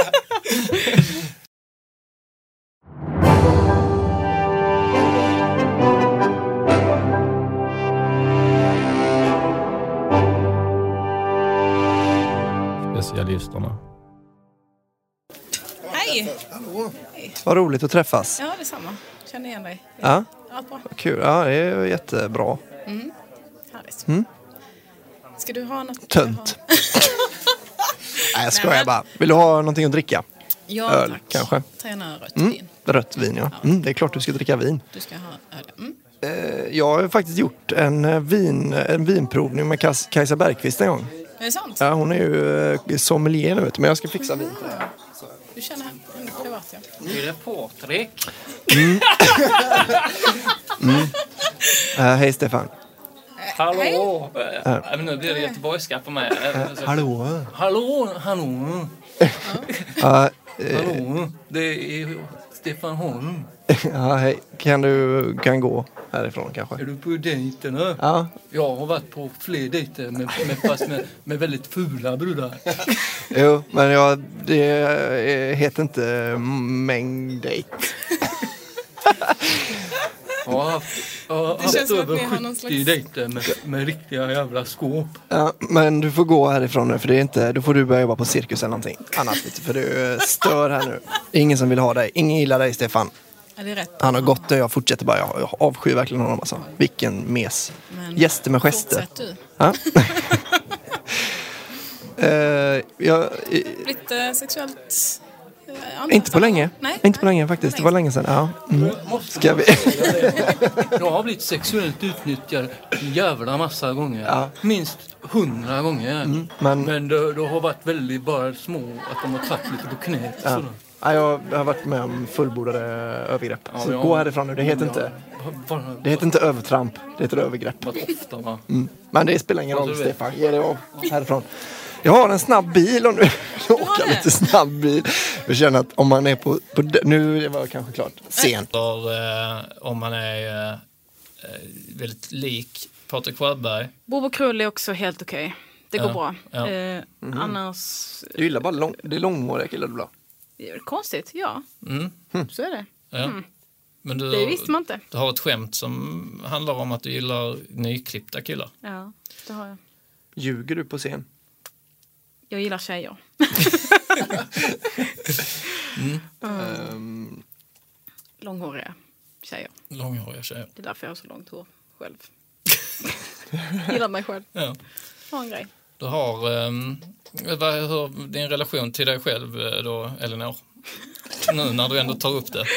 Specialisterna. Hej! Vad roligt att träffas. Ja, detsamma. Känner igen dig. Ja, Allt bra. kul. Ja, det är jättebra. Mm. Härligt. Mm. Ska du ha något? Tönt. Nej, jag skojar bara. Vill du ha någonting att dricka? Ja, öl, tack. Kanske. Ta gärna rött mm. vin. Rött vin, ja. Mm, det är klart du ska dricka vin. Du ska ha öl. Mm. Eh, jag har faktiskt gjort en, vin, en vinprovning med Kas- Kajsa Bergqvist en gång. Är det sant? Ja, hon är ju eh, sommelier nu, men jag ska fixa vin till det. Du känner henne privat, ja. Nu är det Patrik. Mm. mm. Uh, hej Stefan. Hallå. Äh, äh, nu blir det göteborgska på mig. Uh, hallå. Hallå, hallå. uh, hallå. Det är Stefan Holm. Ja, hej. Kan du kan gå härifrån kanske? Är du på dejter nu? Ja. Jag har varit på fler dejter med, med, fast med, med väldigt fula brudar. Jo, men jag, det heter inte mängddejt. Jag har haft, jag har haft över sjuttio slags... dejter med, med riktiga jävla skåp. Ja, men du får gå härifrån nu, för det är inte, då får du börja jobba på cirkus eller någonting annat, för du stör här nu. Ingen som vill ha dig. Ingen gillar dig, Stefan. Ja, det är rätt. Han har gått och jag fortsätter bara. Jag, jag avskyr verkligen honom alltså. Vilken mes. Men gäster med gester. Du. Ja. uh, jag, Lite sexuellt... Inte på länge. Nej, inte på länge faktiskt. Det var länge sedan. Ja. Mm. Ska vi? Jag har blivit sexuellt utnyttjad en jävla massa gånger. Ja. Minst hundra gånger. Mm, men men det, det har varit väldigt bara små att de har tagit lite på knät. Ja. Ja, jag har varit med om fullbordade övergrepp. Ja, så ja, gå härifrån nu. Det heter, ja, inte, det heter inte övertramp. Det heter övergrepp. Ofta, va? Mm. Men det spelar ingen roll, Stefan. Ge dig av härifrån. Jag har en snabb bil och nu jag åker lite snabb bil. Jag känner att om man är på... på nu det var kanske klart. Sen. För, eh, om man är eh, väldigt lik Patrik Sjöberg. Bobo Krull är också helt okej. Okay. Det går ja, bra. Ja. Eh, mm. Annars... Du gillar bara lång, det är långhåriga killar du vill ha. Det är konstigt, ja. Mm. Så är det. Ja. Mm. Men du, det visste man inte. Du har ett skämt som handlar om att du gillar nyklippta killar. Ja, det har jag. Ljuger du på scen? Jag gillar tjejer. mm. um. Långhåriga tjejer. Långhåriga tjejer. Det är därför jag har så långt hår själv. Gillar mig själv. Ja. Har en grej. Du har um, vad, hur, din relation till dig själv då, Elinor? Nu när du ändå tar upp det.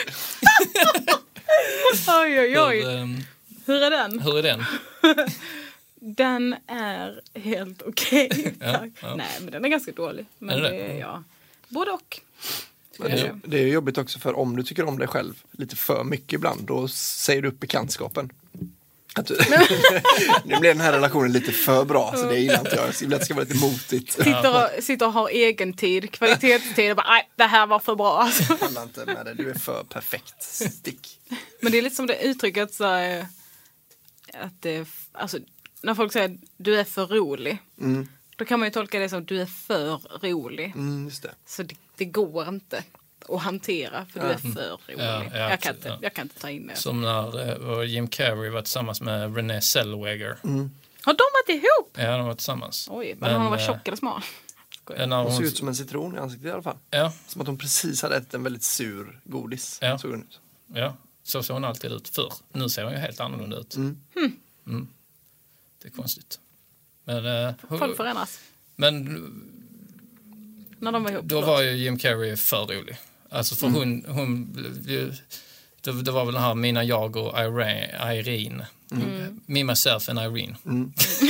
Oj, oj, oj. Hur, um, hur är den? Hur är den? Den är helt okej. Okay, ja, ja. Nej, men den är ganska dålig. Men är det? Det är, ja, både och. Det, det är jobbigt också för om du tycker om dig själv lite för mycket ibland, då säger du upp bekantskapen. Att du, nu blir den här relationen lite för bra, så det gillar inte jag. Jag vill att det ska vara lite motigt. Sitter och, sitter och har egen tid, kvalitetstid och bara, nej, det här var för bra. Alltså. Jag handlar inte med det, du är för perfekt. Stick. Men det är lite som det uttrycket så att det, alltså, när folk säger du är för rolig, mm. då kan man ju tolka det som du är för rolig. Mm, just det. Så det, det går inte att hantera för du är för rolig. Ja, ja, jag, kan inte, ja. jag kan inte ta in det. Som när uh, Jim Carrey var tillsammans med Renée Zellweger. Mm. Har de varit ihop? Ja, de var tillsammans. Oj, men, men hon var tjock eller smal? Hon, hon såg ut som en citron i ansiktet i alla fall. Ja. Som att hon precis hade ätit en väldigt sur godis. Ja. Såg hon ut. Ja, så såg hon alltid ut förr. Nu ser hon ju helt annorlunda ut. Mm. Hmm. Mm. Det är konstigt. Men, uh, folk förändras. Men när de var ihop, då var ju Jim Carrey för rolig. Alltså för mm. hon, hon det, det var väl den här Mina, jag och Irene. Mm. Me, myself and Irene. Mm.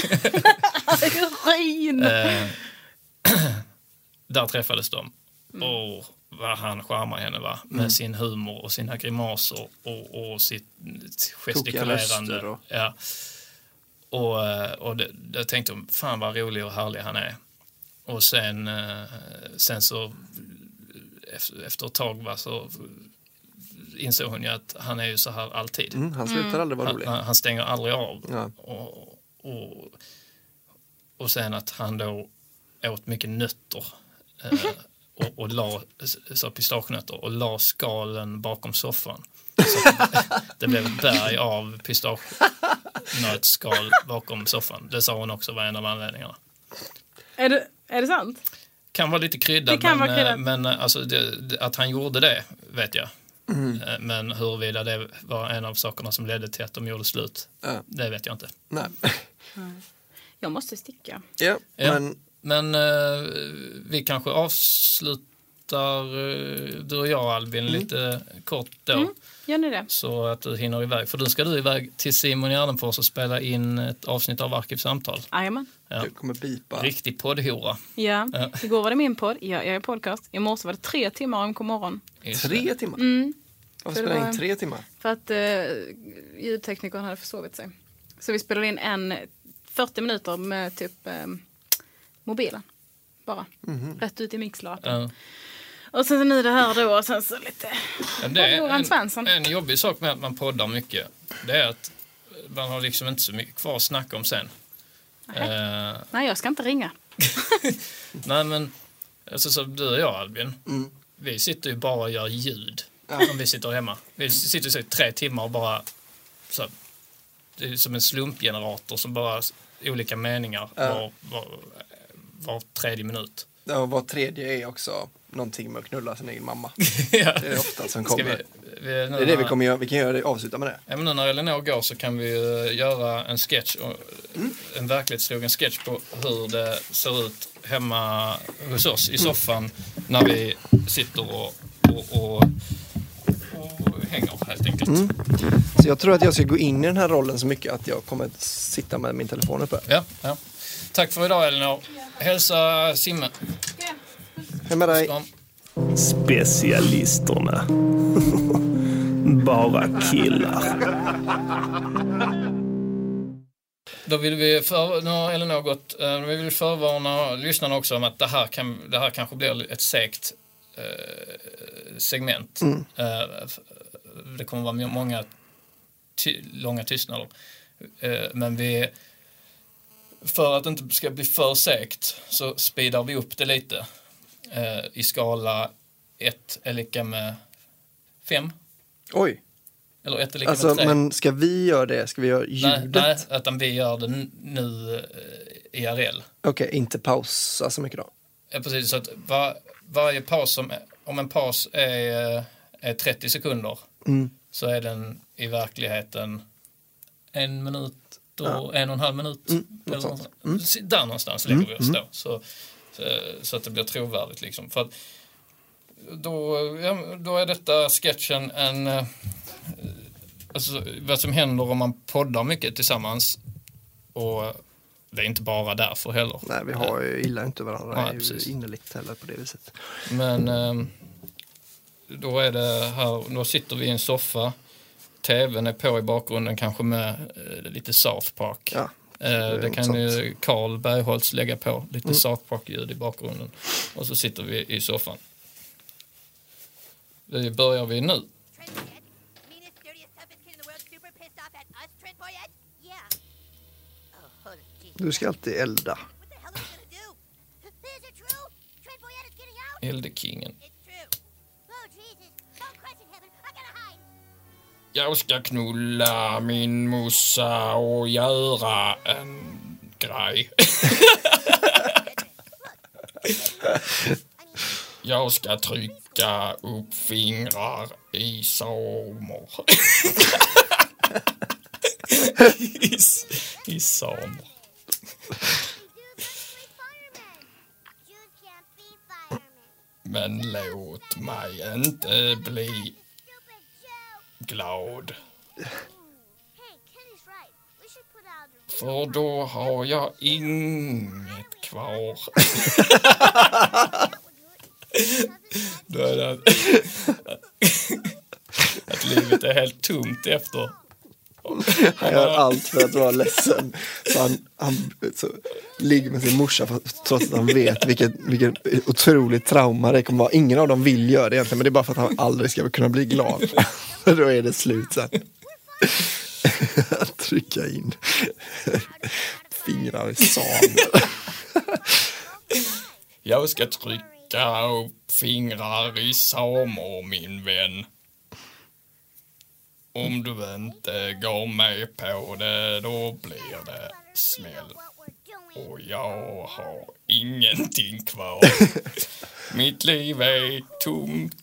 Irene! eh, där träffades de. Mm. Och vad han charmar henne va? Med mm. sin humor och sina grimaser och, och sitt gestikulerande. Och... Ja. Och, och det, det tänkte jag, fan vad rolig och härlig han är. Och sen, sen så efter, efter ett tag va, så insåg hon ju att han är ju så här alltid. Mm, han slutar mm. aldrig vara rolig. Han, han stänger aldrig av. Ja. Och, och, och sen att han då åt mycket nötter eh, och, och la så pistagenötter och la skalen bakom soffan. Så det blev ett berg av pistagenötskal bakom soffan. Det sa hon också var en av anledningarna. Är det, är det sant? Kan vara lite kryddat, men, vara men alltså det, det, att han gjorde det vet jag. Mm. Men huruvida det var en av sakerna som ledde till att de gjorde slut, ja. Det vet jag inte. Nej. Jag måste sticka. Ja, ja. Men, men uh, vi kanske avslutar uh, du och jag, Albin, mm. lite kort då. Mm. Gör ni det? Så att du hinner iväg. För då ska du iväg till Simon Gärdenfors och spela in ett avsnitt av Arkivsamtal. Jajamän. Ja. Det kommer bipa. Riktig poddhora. Ja, ja. Igår var det min podd. Ja, jag är podcast. I morse var det tre timmar om god morgon. Tre timmar? Mm. Varför spelade var... in tre timmar? För att uh, ljudteknikern hade försovit sig. Så vi spelade in en fyrtio minuter med typ um, mobilen. Bara. Mm-hmm. Rätt ut i mixlappen. Ja. Och sen så nu det här då och sen så lite... Ja, det är en, en jobbig sak med att man poddar mycket. Det är att man har liksom inte så mycket kvar att snacka om sen. Uh, Nej, jag ska inte ringa. Nej, men alltså, så du och jag, Albin, mm. vi sitter ju bara och gör ljud. Ja. Om vi sitter hemma. Vi sitter så i tre timmar och bara... Så, det är som en slumpgenerator som bara olika meningar ja. var, var, var tredje minut. Ja, var tredje är också någonting med att knulla sin egen mamma. Ja. Det är ofta som kommer. Vi, vi, det är det vi kommer göra. Vi kan göra det, avsluta med det. Ja, men nu när Elinor går så kan vi göra en sketch, mm. en verklighetstrogen sketch på hur det ser ut hemma hos oss i soffan när vi sitter och, och, och, och hänger helt enkelt. Mm. Så jag tror att jag ska gå in i den här rollen så mycket att jag kommer att sitta med min telefon uppe. Ja, ja. Tack för idag, Elinor. Hälsa Simme. Hej med dig. Specialisterna. Bara killar. Då vill vi för, nu har Elinor gått, uh, vi vill förvarna lyssnarna också om att det här, kan, det här kanske blir ett segt uh, segment. Mm. Uh, det kommer vara många ty- långa tystnader. Uh, men vi, för att det inte ska bli för segt så speedar vi upp det lite. Uh, I skala ett är lika med fem. Oj. Eller ett är lika alltså, med tre. Men ska vi göra det? Ska vi göra ljudet? Nej, nej utan vi gör det n- nu uh, I R L. Okej, okay, inte pausa så mycket då. Ja, precis. Så att var, varje paus, som, om en paus är, är trettio sekunder mm. så är den i verkligheten en minut och ja. en och en halv minut. Mm, eller någonstans. Mm. Där någonstans lägger mm. vi oss då. Så, så, så att det blir trovärdigt liksom. För att då, ja, då är detta sketchen en... Eh, alltså, vad som händer om man poddar mycket tillsammans. Och det är inte bara därför heller. Nej, vi har ju illa inte varandra. Nej, det är ju innerligt heller på det viset. Men eh, då är det här, då sitter vi i en soffa. Tvn är på i bakgrunden kanske med eh, lite South Park. Ja, det, eh, det kan ju Carl Bergholtz lägga på. Lite mm. South Park-ljud i bakgrunden. Och så sitter vi i soffan. Det börjar vi nu. Du ska alltid elda. Eldekingen. Jag ska knulla min mossa och göra en grej. Jag ska trycka upp fingrar i samer. I, I samer. Men låt mig inte bli glad. För då har jag inget kvar. Då är det att, att livet är helt tomt efter. Han gör allt för att vara ledsen. Så han, han så, ligger med sin morsa för, trots att han vet vilket, vilket otroligt trauma det kommer vara. Ingen av dem vill göra det egentligen, men det är bara för att han aldrig ska kunna bli glad. Då är det slut sen. Att trycka in fingrar i samer. Jag ska trycka upp fingrar i samer, min vän. Om du inte går med på det, då blir det smäll. Och jag har ingenting kvar. Mitt liv är tomt.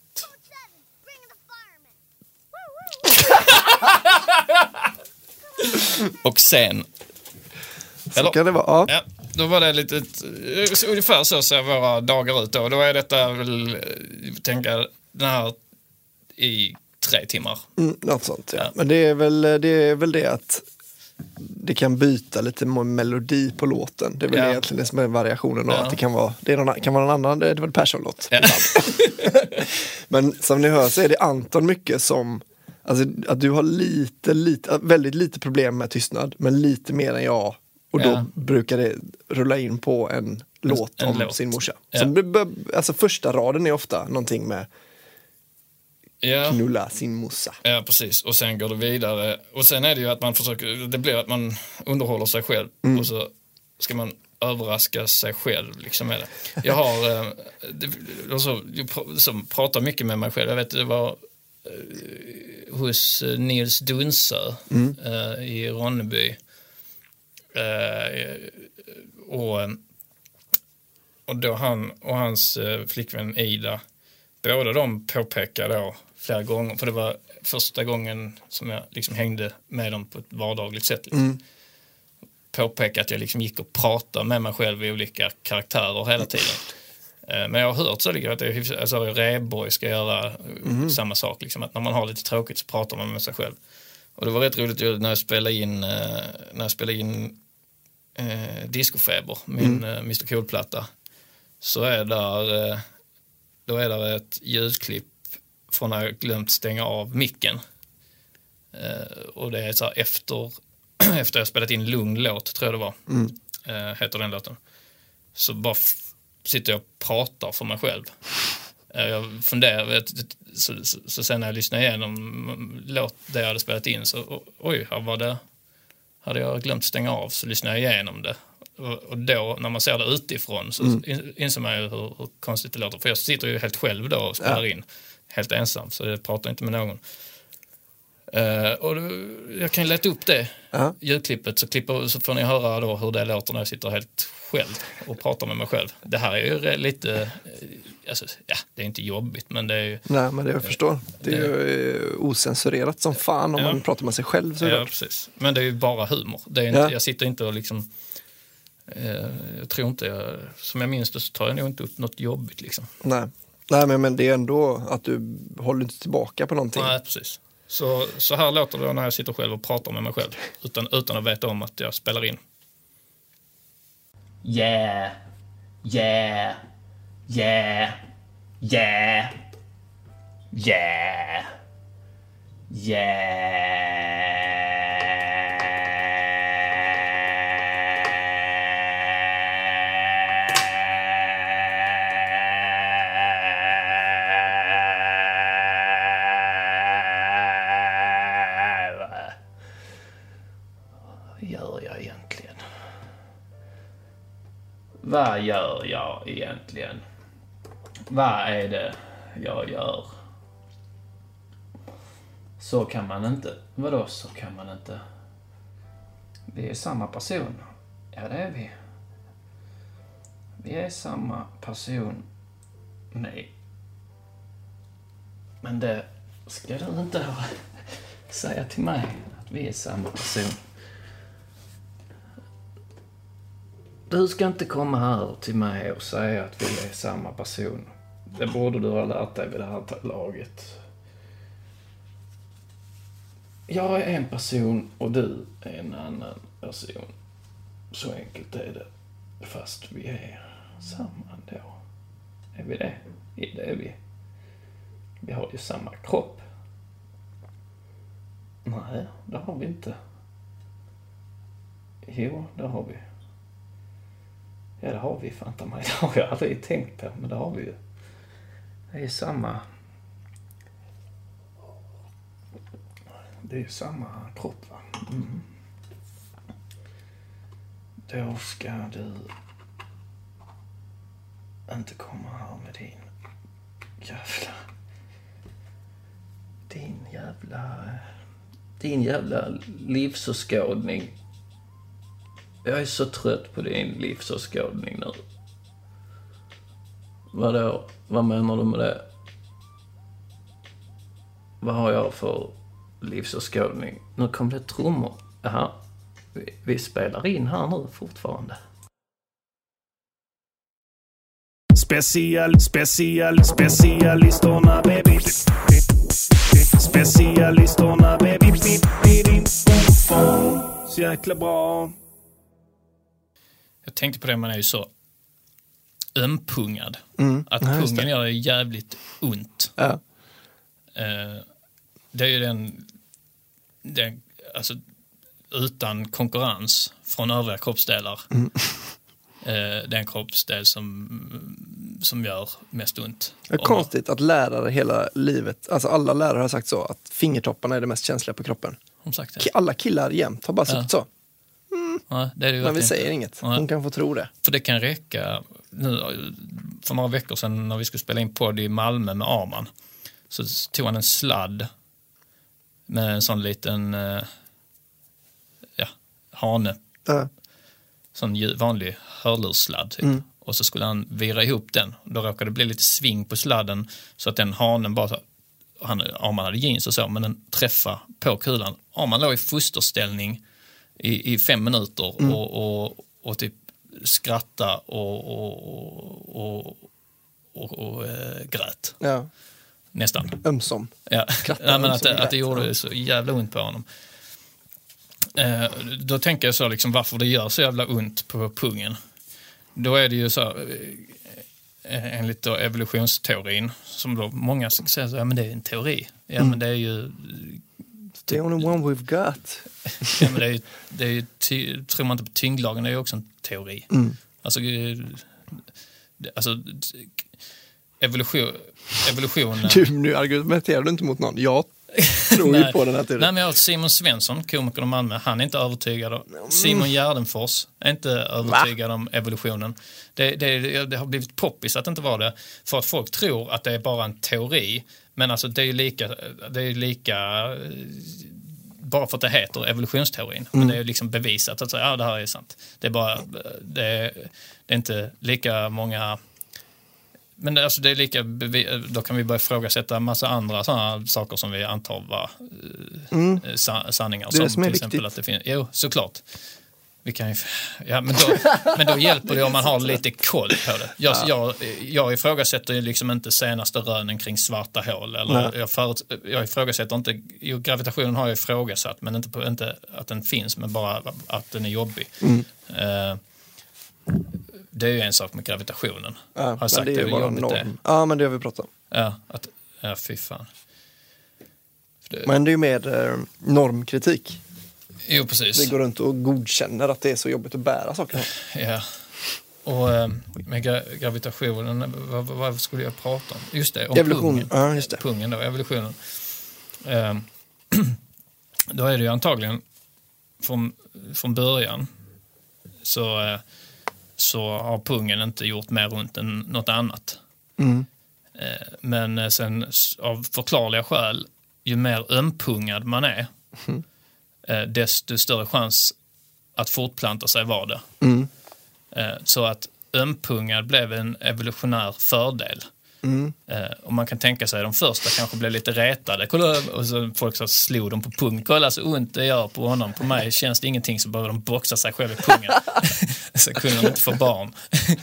Och sen... Så eller, kan det vara, ja. ja. Då var det lite... Ungefär så ser våra dagar ut då. Då är detta väl... Tänka den här i... tre timmar. Mm, något sånt, ja. Ja. Men det är, väl, det är väl det att det kan byta lite melodi på låten. Det är väl ja. egentligen det som är variationen. Ja. Att det kan vara, det är någon, kan vara någon annan, det är väl Persson-låt. Ja. Men som ni hör så är det Anton mycket som, alltså att du har lite, lite, väldigt lite problem med tystnad, men lite mer än jag. Och då ja. brukar det rulla in på en, en låt om låt. sin morsa. Ja. Så, alltså första raden är ofta någonting med Ja. knulla sin mossa. Ja, precis. Och sen går det vidare. Och sen är det ju att man försöker, det blir att man underhåller sig själv. Mm. Och så ska man överraska sig själv liksom med det. Jag har eh, det, alltså, jag som pratar mycket med mig själv. Jag vet det var eh, hos Nils Dunsö mm. eh, i Ronneby. Eh, och och då han och hans eh, flickvän Ida, båda de påpekar då flera gånger, för det var första gången som jag liksom hängde med dem på ett vardagligt sätt. Liksom. Mm. Påpekar att jag liksom gick och pratade med mig själv i olika karaktärer hela tiden. Men jag har hört så liksom, att det, alltså, Rheborg ska göra mm. samma sak. Liksom, att när man har lite tråkigt så pratar man med sig själv. Och det var rätt roligt när jag spelade in, när jag spelade in eh, Discofeber, min mm. eh, mister Cool-platta. Så är där... Eh, då är det ett ljudklipp från när jag glömt stänga av micken. Eh, och det är så här efter, efter jag spelat in Lugn låt, tror jag det var. Mm. Eh, heter den låten. Så bara f- sitter jag och pratar för mig själv. Eh, jag funderar, vet, så, så, så sen när jag lyssnar igenom låt det jag hade spelat in så oj, här var det, hade jag glömt stänga av, så lyssnar jag igenom det. Och då, när man ser det utifrån, så mm. inser man ju hur, hur konstigt det låter. För jag sitter ju helt själv då och spelar ja. in. Helt ensam, så jag pratar inte med någon. Uh, och då, jag kan leta upp det uh-huh. ljudklippet, så, klipper, så får ni höra då hur det låter när jag sitter helt själv och pratar med mig själv. Det här är ju lite, alltså, ja, det är inte jobbigt, men det är ju... Nej, men det jag förstår. Det är det, ju osensurerat som fan om ja. man pratar med sig själv. Så ja, precis. Men det är ju bara humor. Det är inte, ja. Jag sitter inte och liksom... Uh, jag tror inte, jag, som jag minns det så tar jag nog inte upp något jobbigt liksom. Nej. Nej, men, men det är ändå att du håller inte tillbaka på någonting. Nej, precis. Så, så här låter det när jag sitter själv och pratar med mig själv. Utan, utan att veta om att jag spelar in. Yeah. Yeah. Yeah. Yeah. Yeah. Yeah. Vad gör jag egentligen? Vad är det jag gör? Så kan man inte. Vadå så kan man inte? Vi är samma person. Ja, det är vi. Vi är samma person. Nej. Men det ska du inte säga till mig. Att vi är samma person. Du ska inte komma här till mig och säga att vi är samma person. Det borde du ha lärt dig vid det här laget. Jag är en person och du är en annan person. Så enkelt är det. Fast vi är samma ändå. Är vi det? Ja, det är vi. Vi har ju samma kropp. Nej, det har vi inte. Jo, det har vi. Ja, det har vi fan ta mig. Det har jag aldrig tänkt på, men det har vi ju. Det är samma... Det är ju samma kropp, va? Mm. Då ska du inte komma här med din jävla... Din jävla... Din jävla livsåskådning. Jag är så trött på din livsåskådning nu. Vadå? Vad menar du med det? Vad har jag för livsåskådning? Nu kom det trummor. Jaha. Vi, vi spelar in här nu fortfarande. Special, special, specialisterna baby. Specialisterna baby. Så jäkla bra. Jag tänkte på det, man är ju så ömpungad. Mm. Att Ja, pungen gör det jävligt ont. Ja. Eh, det är ju den, den, alltså utan konkurrens från övriga kroppsdelar. Mm. Eh, den kroppsdel som, som gör mest ont. Det är konstigt att lärare hela livet, alltså alla lärare har sagt så, att fingertopparna är det mest känsliga på kroppen. Sagt det. Alla killar jämt har bara sagt ja. så. Mm. Ja, det är det ju. Men vi säger inget. Ja. Hon kan få tro det. För det kan räcka. Nu, för några veckor sedan när vi skulle spela in podd i Malmö med Arman, så tog han en sladd med en sån liten ja, hane. Ja. Sån vanlig hörlurssladd typ. Mm. Och så skulle han vira ihop den. Då råkade det bli lite sving på sladden så att den hanen bara så, han, Arman hade jeans och så, men den träffade på kulan. Arman låg i fosterställning i, i fem minuter mm. och, och, och typ skratta och, och, och, och, och äh, grät. Ja. Nästan. Ömsom. Ja, ja men att, att det gjorde så jävla ont på honom. Eh, då tänker jag så liksom, varför det gör så jävla ont på pungen. Då är det ju så, enligt då evolutionsteorin, som då många säger så, ja men det är en teori. Ja mm. men det är ju... The only one we've got. Ja men det är ju, det är ju ty, tror man inte på tyngdlagen, det är ju också en teori. Mm. Alltså, alltså evolution, evolutionen... Du, nu argumenterar du inte mot någon. Jag tror ju på den här teorin. Nej, men jag har Simon Svensson, komikern i Malmö, han är inte övertygad. Mm. Simon Gärdenfors är inte övertygad Va? om evolutionen. Det, det, det har blivit poppis att det inte var det. För att folk tror att det är bara en teori. Men alltså det är ju lika... Det är lika bara för att det heter evolutionsteorin. Mm. Men det är ju liksom bevisat att säga, ja, det här är sant. Det är bara... Det är, det är inte lika många... Men det, alltså det är lika, då kan vi börja ifrågasätta en massa andra sådana saker som vi antar var mm. sa, sanningar. Det är som det till exempel att det finns. Jo, såklart. Vi kan ju, ja, men, då, men då hjälper det om man har lite koll på det. Jag, jag, jag ifrågasätter ju liksom inte senaste rönen kring svarta hål. Eller jag, förut, jag ifrågasätter inte, jo, gravitationen har jag ifrågasatt, men inte, på, inte att den finns, men bara att den är jobbig. Mm. Uh, Det är ju en sak med gravitationen. Ja, har sagt det är det bara norm. Det. Ja, men det har vi pratat om. Ja, att, ja fy fan. Det... Men det är ju med eh, normkritik. Jo, precis. Det går runt och godkänner att det är så jobbigt att bära saker. Ja. Och eh, med gra- gravitationen, vad, vad skulle jag prata om? Just det, om evolution. pungen. Ja, just det. Pungen då, evolutionen. Eh, då är det ju antagligen från, från början så... Eh, så har pungen inte gjort mer runt än något annat. Mm. Men sen av förklarliga skäl, ju mer ömpungad man är, mm. desto större chans att fortplanta sig var det. Mm. Så att ömpungad blev en evolutionär fördel. Mm. Och man kan tänka sig att de första kanske blev lite retade. Kolla, och så folk så slog dem på pung. Kolla så ont det gör på honom. På mig känns det ingenting, så behöver de boxa sig själv i pungen. Så kunde de inte få barn.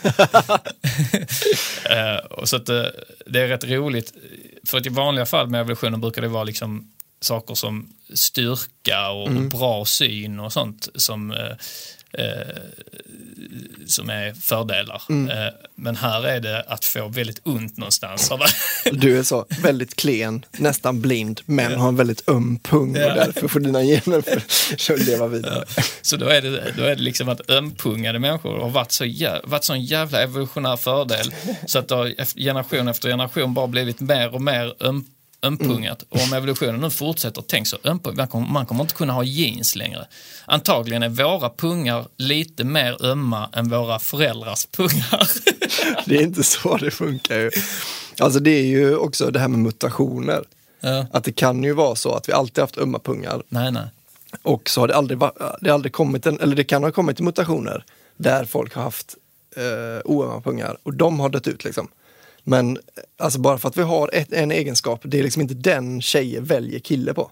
Och så att det, det är rätt roligt. För att i vanliga fall med evolutionen brukar det vara liksom saker som styrka och mm. bra syn och sånt som... Eh, som är fördelar. Mm. Eh, men här är det att få väldigt ont någonstans. Du är så väldigt klen, nästan blind, men ja. har en väldigt öm pung ja. och därför får dina gener för att leva vidare. Ja. Så då är, det, då är det liksom att ömpungade människor har varit så jä- varit sån jävla evolutionär fördel så att det har generation efter generation bara blivit mer och mer öm ömpungat. Mm. Och om evolutionen nu fortsätter, tänk så ömpungat, man kommer inte kunna ha jeans längre. Antagligen är våra pungar lite mer ömma än våra föräldrars pungar. Det är inte så det funkar ju. Alltså det är ju också det här med mutationer. Ja. Att det kan ju vara så att vi alltid haft ömma pungar. Nej, nej. Och så har det aldrig, det har aldrig kommit en, eller det kan ha kommit till mutationer där folk har haft eh, oömma pungar och de har dött ut liksom. Men alltså bara för att vi har ett, en egenskap, det är liksom inte den tjejer väljer kille på.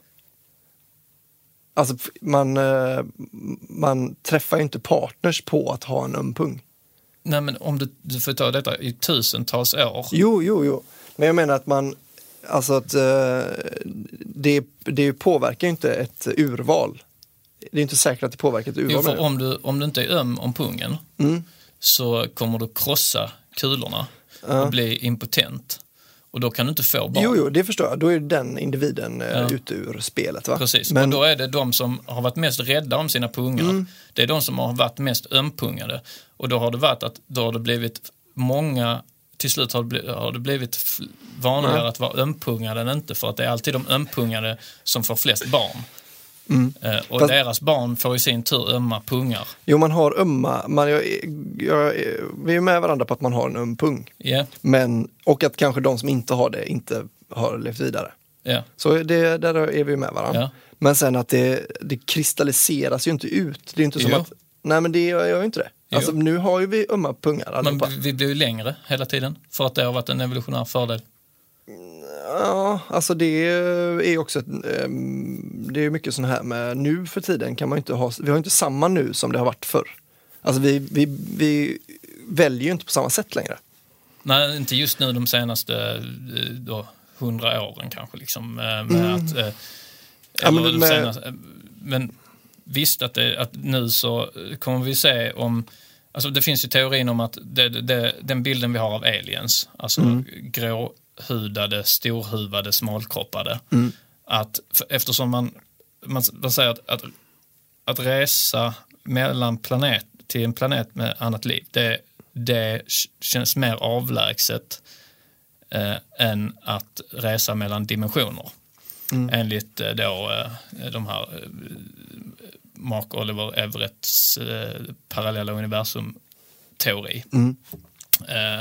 Alltså man, man träffar ju inte partners på att ha en ömpung. Nej, men om du, du får ta detta i tusentals år. Jo, jo, jo. Men jag menar att man, alltså att det, det påverkar ju inte ett urval. Det är inte säkert att det påverkar ett urval. Jo, för om du, om du inte är öm om pungen mm. så kommer du krossa kulorna. Och uh. bli impotent. Och då kan du inte få barn. Jo, jo, det förstår jag. Då är den individen uh. ute ur spelet, va? Precis, men... och då är det de som har varit mest rädda om sina pungar. Mm. Det är de som har varit mest ömpungade. Och då har det varit att då har det blivit många, till slut har det blivit, har det blivit vanligare uh. att vara ömpungade än inte. För att det är alltid de ömpungade som får flest barn. Mm. Uh, och Fast... deras barn får i sin tur ömma pungar. Jo, man har ömma, man, jag, jag, vi är med varandra på att man har en öm pung. Yeah. Men, och att kanske de som inte har det inte har levt vidare. Yeah. Så det, där är vi med varandra. Yeah. Men sen att det, det kristalliseras ju inte ut. Det är inte som jo. att, nej men det gör ju inte det. Jo. Alltså nu har ju vi ömma pungar. Men vi, vi blir ju längre hela tiden för att det har varit en evolutionär fördel. Ja, alltså det är också ett, det är mycket sån här med nu för tiden kan man inte ha, vi har inte samma nu som det har varit förr. Alltså vi, vi, vi väljer ju inte på samma sätt längre. Nej, inte just nu de senaste då, hundra åren kanske liksom med mm. att ja, men, med... senaste, men visst att, det, att nu så kommer vi se om alltså det finns ju teorin om att det, det, den bilden vi har av aliens, alltså mm. gråhudade, storhuvade, smalkroppade, mm. att eftersom man, man, man säger att, att, att resa mellan planet till en planet med annat liv, det, det känns mer avlägset eh, än att resa mellan dimensioner. Mm. Enligt eh, då eh, de här eh, Mark Oliver Everetts eh, parallella universum-teori. Mm. Eh,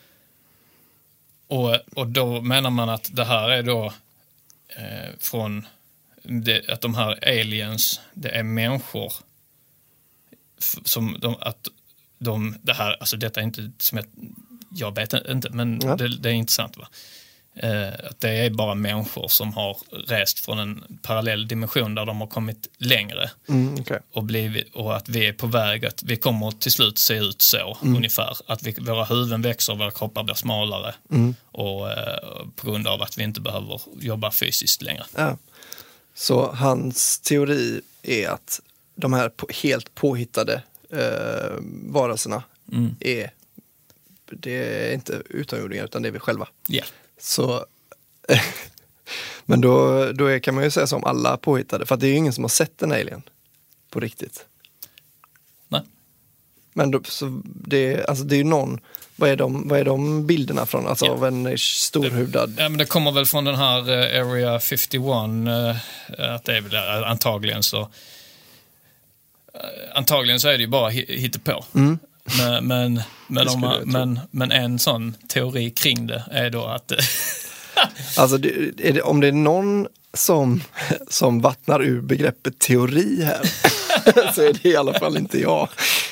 och, och då menar man att det här är då eh, från det, att de här aliens, det är människor f- som de, att de, det här, alltså detta är inte som jag, jag vet inte, men ja. det, det är intressant, va? Eh, att det är bara människor som har rest från en parallell dimension där de har kommit längre mm, okay. och, blivit, och att vi är på väg att vi kommer till slut se ut så mm. ungefär, att vi, våra huvuden växer, våra kroppar blir smalare mm. och eh, på grund av att vi inte behöver jobba fysiskt längre. Ja. Så hans teori är att de här på, helt påhittade eh, varelserna mm. är det är inte utomjordingar utan det är vi själva. Yeah. Så men då, då är, kan man ju säga som alla påhittade, för att det är ju ingen som har sett en alien på riktigt. Nej. Men då, så det, alltså det är ju någon, vad är de, vad är de bilderna från, alltså yeah. av en storhudad? Ja, men det kommer väl från den här uh, Area femtioett, uh, att det är väl uh, antagligen så uh, antagligen så är det ju bara hittepå. Mm. Men, men, men, om man, men, men en sån teori kring det är då att alltså det, är det, om det är någon som, som vattnar ur begreppet teori här så är det i alla fall inte jag.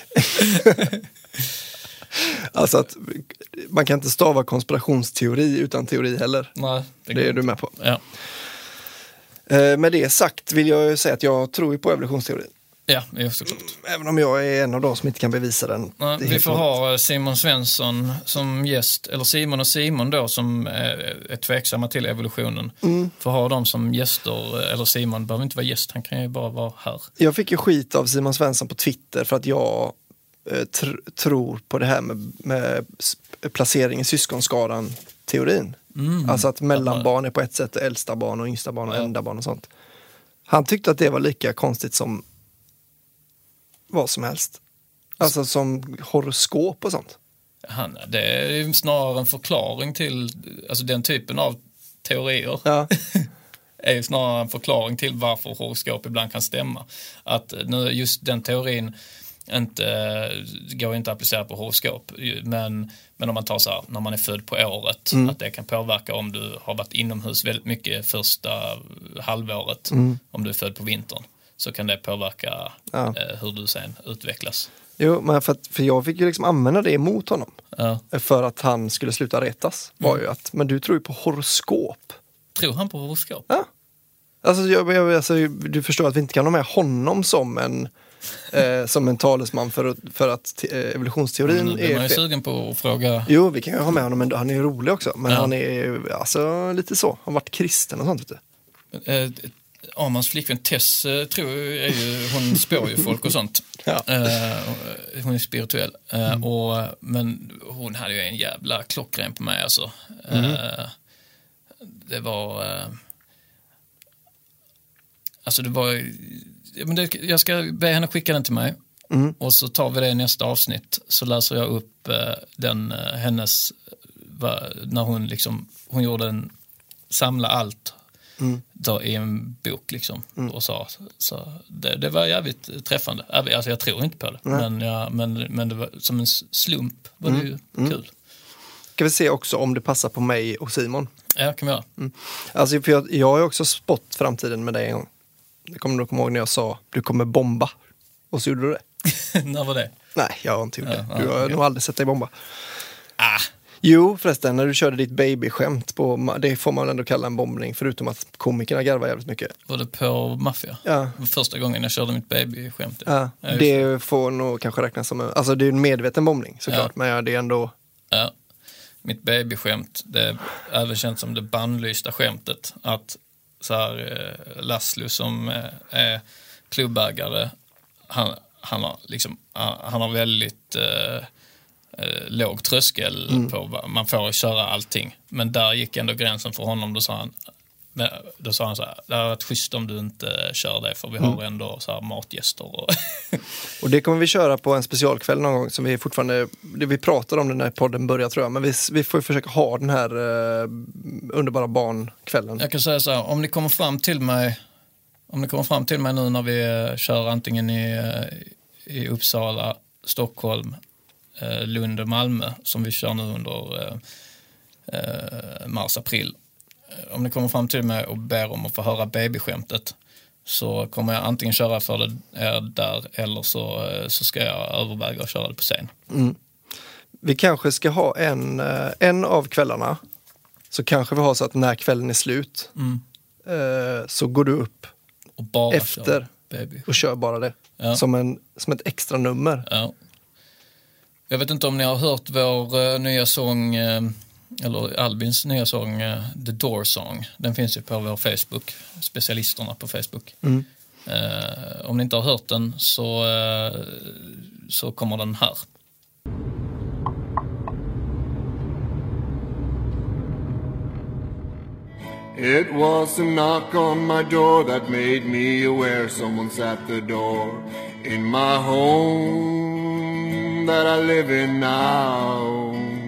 Alltså att man kan inte stava konspirationsteori utan teori heller. Nej, det, det är du med på. Ja. Med det sagt vill jag säga att jag tror på evolutionsteori. Ja, det är såklart. Även om jag är en av dem som inte kan bevisa den. Ja, vi får ha Simon Svensson som gäst, eller Simon och Simon då som är, är tveksamma till evolutionen. Mm. Får ha dem som gäster, eller Simon behöver inte vara gäst, han kan ju bara vara här. Jag fick ju skit av Simon Svensson på Twitter för att jag eh, tr- tror på det här med, med placering i syskonskaran teorin. Mm. Alltså att mellanbarn är på ett sätt äldsta barn och yngsta barn och ja. enda barn och sånt. Han tyckte att det var lika konstigt som vad som helst. Alltså som horoskop och sånt. Han, det är snarare en förklaring till, alltså den typen av teorier. Ja. är ju snarare en förklaring till varför horoskop ibland kan stämma. Att nu just den teorin inte går inte att applicera på horoskop. Men, men om man tar så här, när man är född på året, mm. att det kan påverka om du har varit inomhus väldigt mycket första halvåret, mm. om du är född på vintern. Så kan det påverka ja. eh, hur du sen utvecklas. Jo, men för, att, för jag fick ju liksom använda det emot honom. Ja. För att han skulle sluta retas. Var mm. ju att, men du tror ju på horoskop. Tror han på horoskop? Ja. Alltså, jag, jag, alltså, du förstår att vi inte kan ha med honom som en, eh, som en talesman för, för att te, evolutionsteorin mm, är... Man är sugen på att fråga... Jo, vi kan ju ha med honom, men han är ju rolig också. Men ja. han är alltså lite så. Han har varit kristen och sånt, vet du. Eh, Amans flickvän Tess tror jag är ju, hon spår ju folk och sånt. Ja. Uh, hon är spirituell. Uh, mm. och, men hon hade ju en jävla klockren på mig alltså. Uh, mm. Det var... Uh, alltså det var... Men det, jag ska be henne skicka den till mig. Mm. Och så tar vi det i nästa avsnitt. Så läser jag upp uh, den, uh, hennes... Va, när hon liksom... Hon gjorde en... Samla allt... Mm. Då i en bok liksom mm. och sa så det, det var jävligt träffande. Alltså jag tror inte på det, men, ja, men, men det var som en slump var det mm. ju mm. kul. Ska vi se också om det passar på mig och Simon? Ja, kan vi göra. Mm. Alltså för jag, jag har ju också spått framtiden med dig en gång. Jag kommer nog komma ihåg när jag sa du kommer bomba. Och så gjorde du det. När var det? Nej, jag har inte gjort det. Ja, du har okay. nog aldrig sett dig bomba. Ah. Jo, förresten, när du körde ditt babyskämt på, det får man ändå kalla en bombning, förutom att komikerna garvar jävligt mycket. Var det på Maffia? Ja. Första gången jag körde mitt babyskämt. Ja, ja det får nog kanske räknas som en, alltså det är en medveten bombning såklart, ja. men ja, det är ändå... Ja, mitt babyskämt, det är även känt som det bannlysta skämtet, att så här, Laszlo som är klubbägare, han, han har, liksom, han har väldigt eh, låg tröskel mm. på, man får köra allting. Men där gick ändå gränsen för honom, då sa han, då sa han så här, det har varit schysst om du inte kör det, för vi har mm. ändå så här matgäster. Och, och det kommer vi köra på en specialkväll någon gång, som vi fortfarande, det vi pratade om den här podden börjar tror jag, men vi, vi får ju försöka ha den här uh, underbara barnkvällen. Jag kan säga så här, om ni kommer fram till mig om ni kommer fram till mig nu när vi uh, kör antingen i, uh, i Uppsala, Stockholm, uh, Lund och Malmö, som vi kör nu under uh, uh, mars-april. Om ni kommer fram till mig och ber om att få höra babyskämtet, så kommer jag antingen köra för det är där, eller så, så ska jag överväga att köra det på scen. Mm. Vi kanske ska ha en, en av kvällarna, så kanske vi har så att när kvällen är slut mm. eh, så går du upp och bara efter baby. Och kör bara det. Ja. Som, en, som ett extra nummer. Ja. Jag vet inte om ni har hört vår uh, nya sång... Uh, eller Albins nya sång The Door Song. Den finns ju på vår Facebook, specialisterna på Facebook. Mm. Eh, om ni inte har hört den så, eh, så kommer den här. It was a knock on my door that made me aware someone's at the door in my home that I live in now.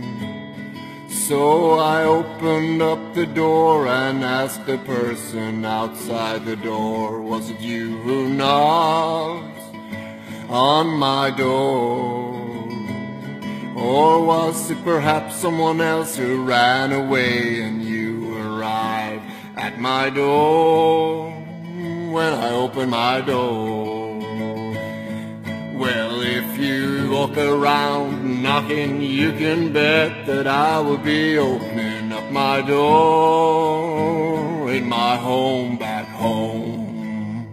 So I opened up the door and asked the person outside the door, was it you who knocked on my door? Or was it perhaps someone else who ran away and you arrived at my door when I opened my door? Well, if you walk around knocking, you can bet that I will be opening up my door in my home back home.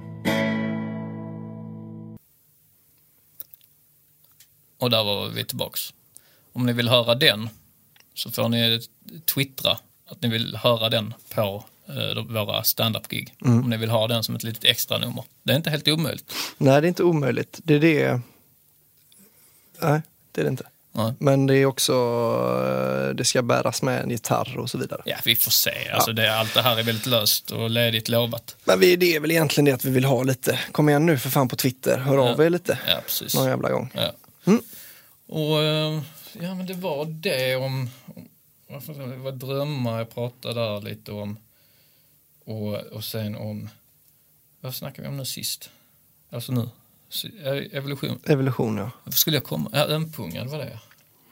Och där var vi tillbaks. Om ni vill höra den så får ni twittra att ni vill höra den på eh, våra stand-up-gig. Mm. Om ni vill ha den som ett litet extra nummer. Det är inte helt omöjligt. Nej, det är inte omöjligt. Det är det... Nej, det är det inte. Nej. Men det är också... Det ska bäras med en gitarr och så vidare. Ja, vi får se. Alltså, ja. det, allt det här är väldigt löst och ledigt lovat. Men vi, det är väl egentligen det att vi vill ha lite... Kom igen nu för fan på Twitter. Hör ja. av er lite. Ja, precis. Någon jävla gång. Ja. Mm. Och... Ja, men det var det om... Det var drömmar jag pratade där lite om. Och, och sen om... Vad snackar vi om nu sist? Alltså nu. Evolution. Evolution, ja. Varför skulle jag komma? Ja, ömpungen, vad var det?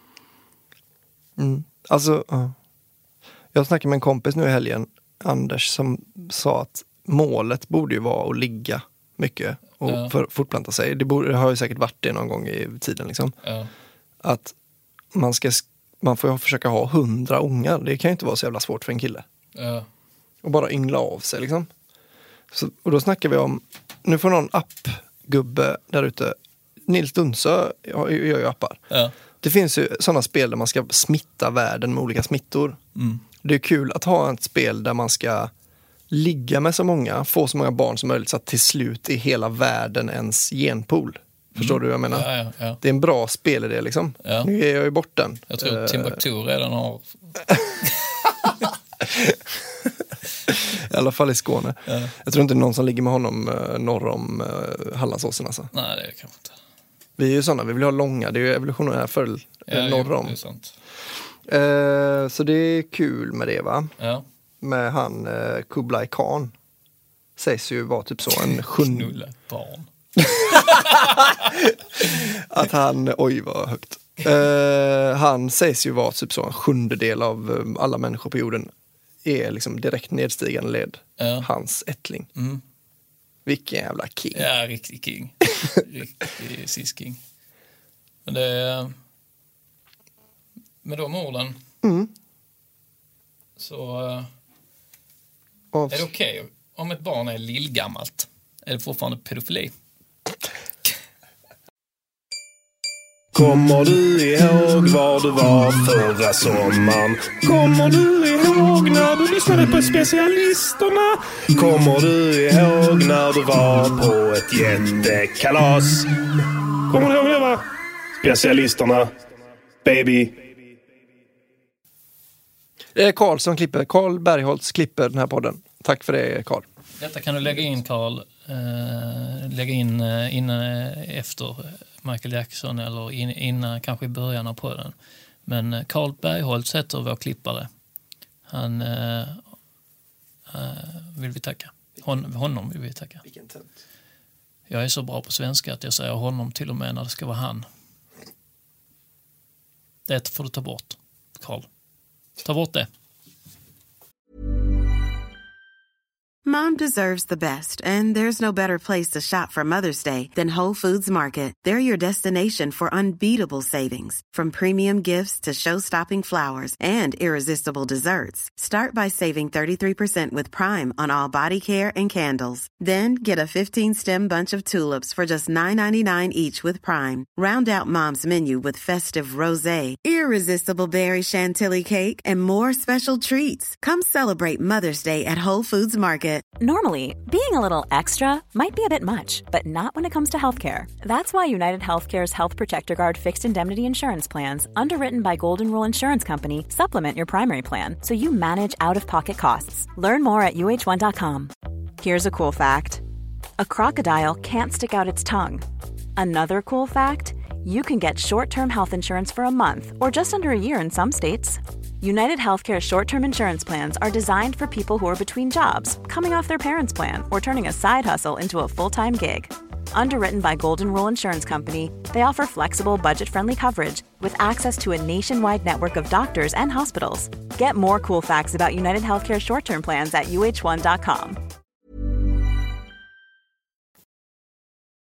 Mm. Alltså, uh. jag snackade med en kompis nu i helgen, Anders, som sa att målet borde ju vara att ligga mycket och ja. för, fortplanta sig. Det, borde, det har ju säkert varit det någon gång i tiden liksom. Ja. Att man ska man får försöka ha hundra ungar. Det kan ju inte vara så jävla svårt för en kille. Ja. Och bara yngla av sig liksom. Så, och då snackar vi om, nu får någon appgubbe där ute, Nils Dunsö gör ju appar. Ja. Det finns ju sådana spel där man ska smitta världen med olika smittor. Mm. Det är kul att ha ett spel där man ska ligga med så många, få så många barn som möjligt så att till slut är hela världen ens genpool. Förstår mm. du vad jag menar? Ja, ja, ja. Det är en bra spelidé liksom. Ja. Nu är jag ju bort den. Jag tror att Timbuktu redan har... I alla fall i Skåne. Ja. Jag tror inte det är någon som ligger med honom uh, norr om uh, Hallandsåsen alltså. Nej, det är kanske inte. Vi är ju sådana, vi vill ha långa. Det är ju evolutionen här för ja, norr om. Det är sant. Uh, så det är kul med det, va? Ja. Med han uh, Kublai Khan. Sägs ju vara typ så en sjunde... Knulla barn. Att han, oj vad högt. Uh, han sägs ju vara typ så en sjundedel av um, alla människor på jorden är liksom direkt nedstigande led. Ja. Hans ättling. Mm. Vilken jävla king. Ja, riktig king. Riktig sis-king. Men det är... Med de orden mm. så uh, Av... är det okej okay. Om ett barn är lillgammalt. Är det fortfarande pedofili? Kommer du ihåg var du var förra sommaren? Kommer du ihåg när du lyssnade på specialisterna? Kommer du ihåg när du var på ett jättekalas? Kommer du ihåg det, va? Specialisterna, baby. Det är Carl som klipper. Carl Bergholtz klipper den här podden. Tack för det, Carl. Detta kan du lägga in, Carl. Eh, lägga in eh, innan, efter Michael Jackson eller in, innan, kanske i början av podden. Men Carl Bergholtz heter vår klippare. Han eh, eh, vill vi tacka. Hon, honom vill vi tacka. Vilken tönt. Jag är så bra på svenska att jag säger honom till och med när det ska vara han. Det får du ta bort, Carl. Ta bort det. Mom deserves the best, and there's no better place to shop for Mother's Day than Whole Foods Market. They're your destination for unbeatable savings, from premium gifts to show-stopping flowers and irresistible desserts. Start by saving thirty-three percent with Prime on all body care and candles. Then get a fifteen-stem bunch of tulips for just nine ninety-nine each with Prime. Round out Mom's menu with festive rosé, irresistible berry chantilly cake, and more special treats. Come celebrate Mother's Day at Whole Foods Market. Normally, being a little extra might be a bit much, but not when it comes to healthcare. That's why United Healthcare's Health Protector Guard fixed indemnity insurance plans, underwritten by Golden Rule Insurance Company, supplement your primary plan so you manage out-of-pocket costs. Learn more at U H one dot com. Here's a cool fact. A crocodile can't stick out its tongue. Another cool fact, you can get short-term health insurance for a month or just under a year in some states. United Healthcare short-term insurance plans are designed for people who are between jobs, coming off their parents' plan, or turning a side hustle into a full-time gig. Underwritten by Golden Rule Insurance Company, they offer flexible, budget-friendly coverage with access to a nationwide network of doctors and hospitals. Get more cool facts about United Healthcare short-term plans at U H one dot com.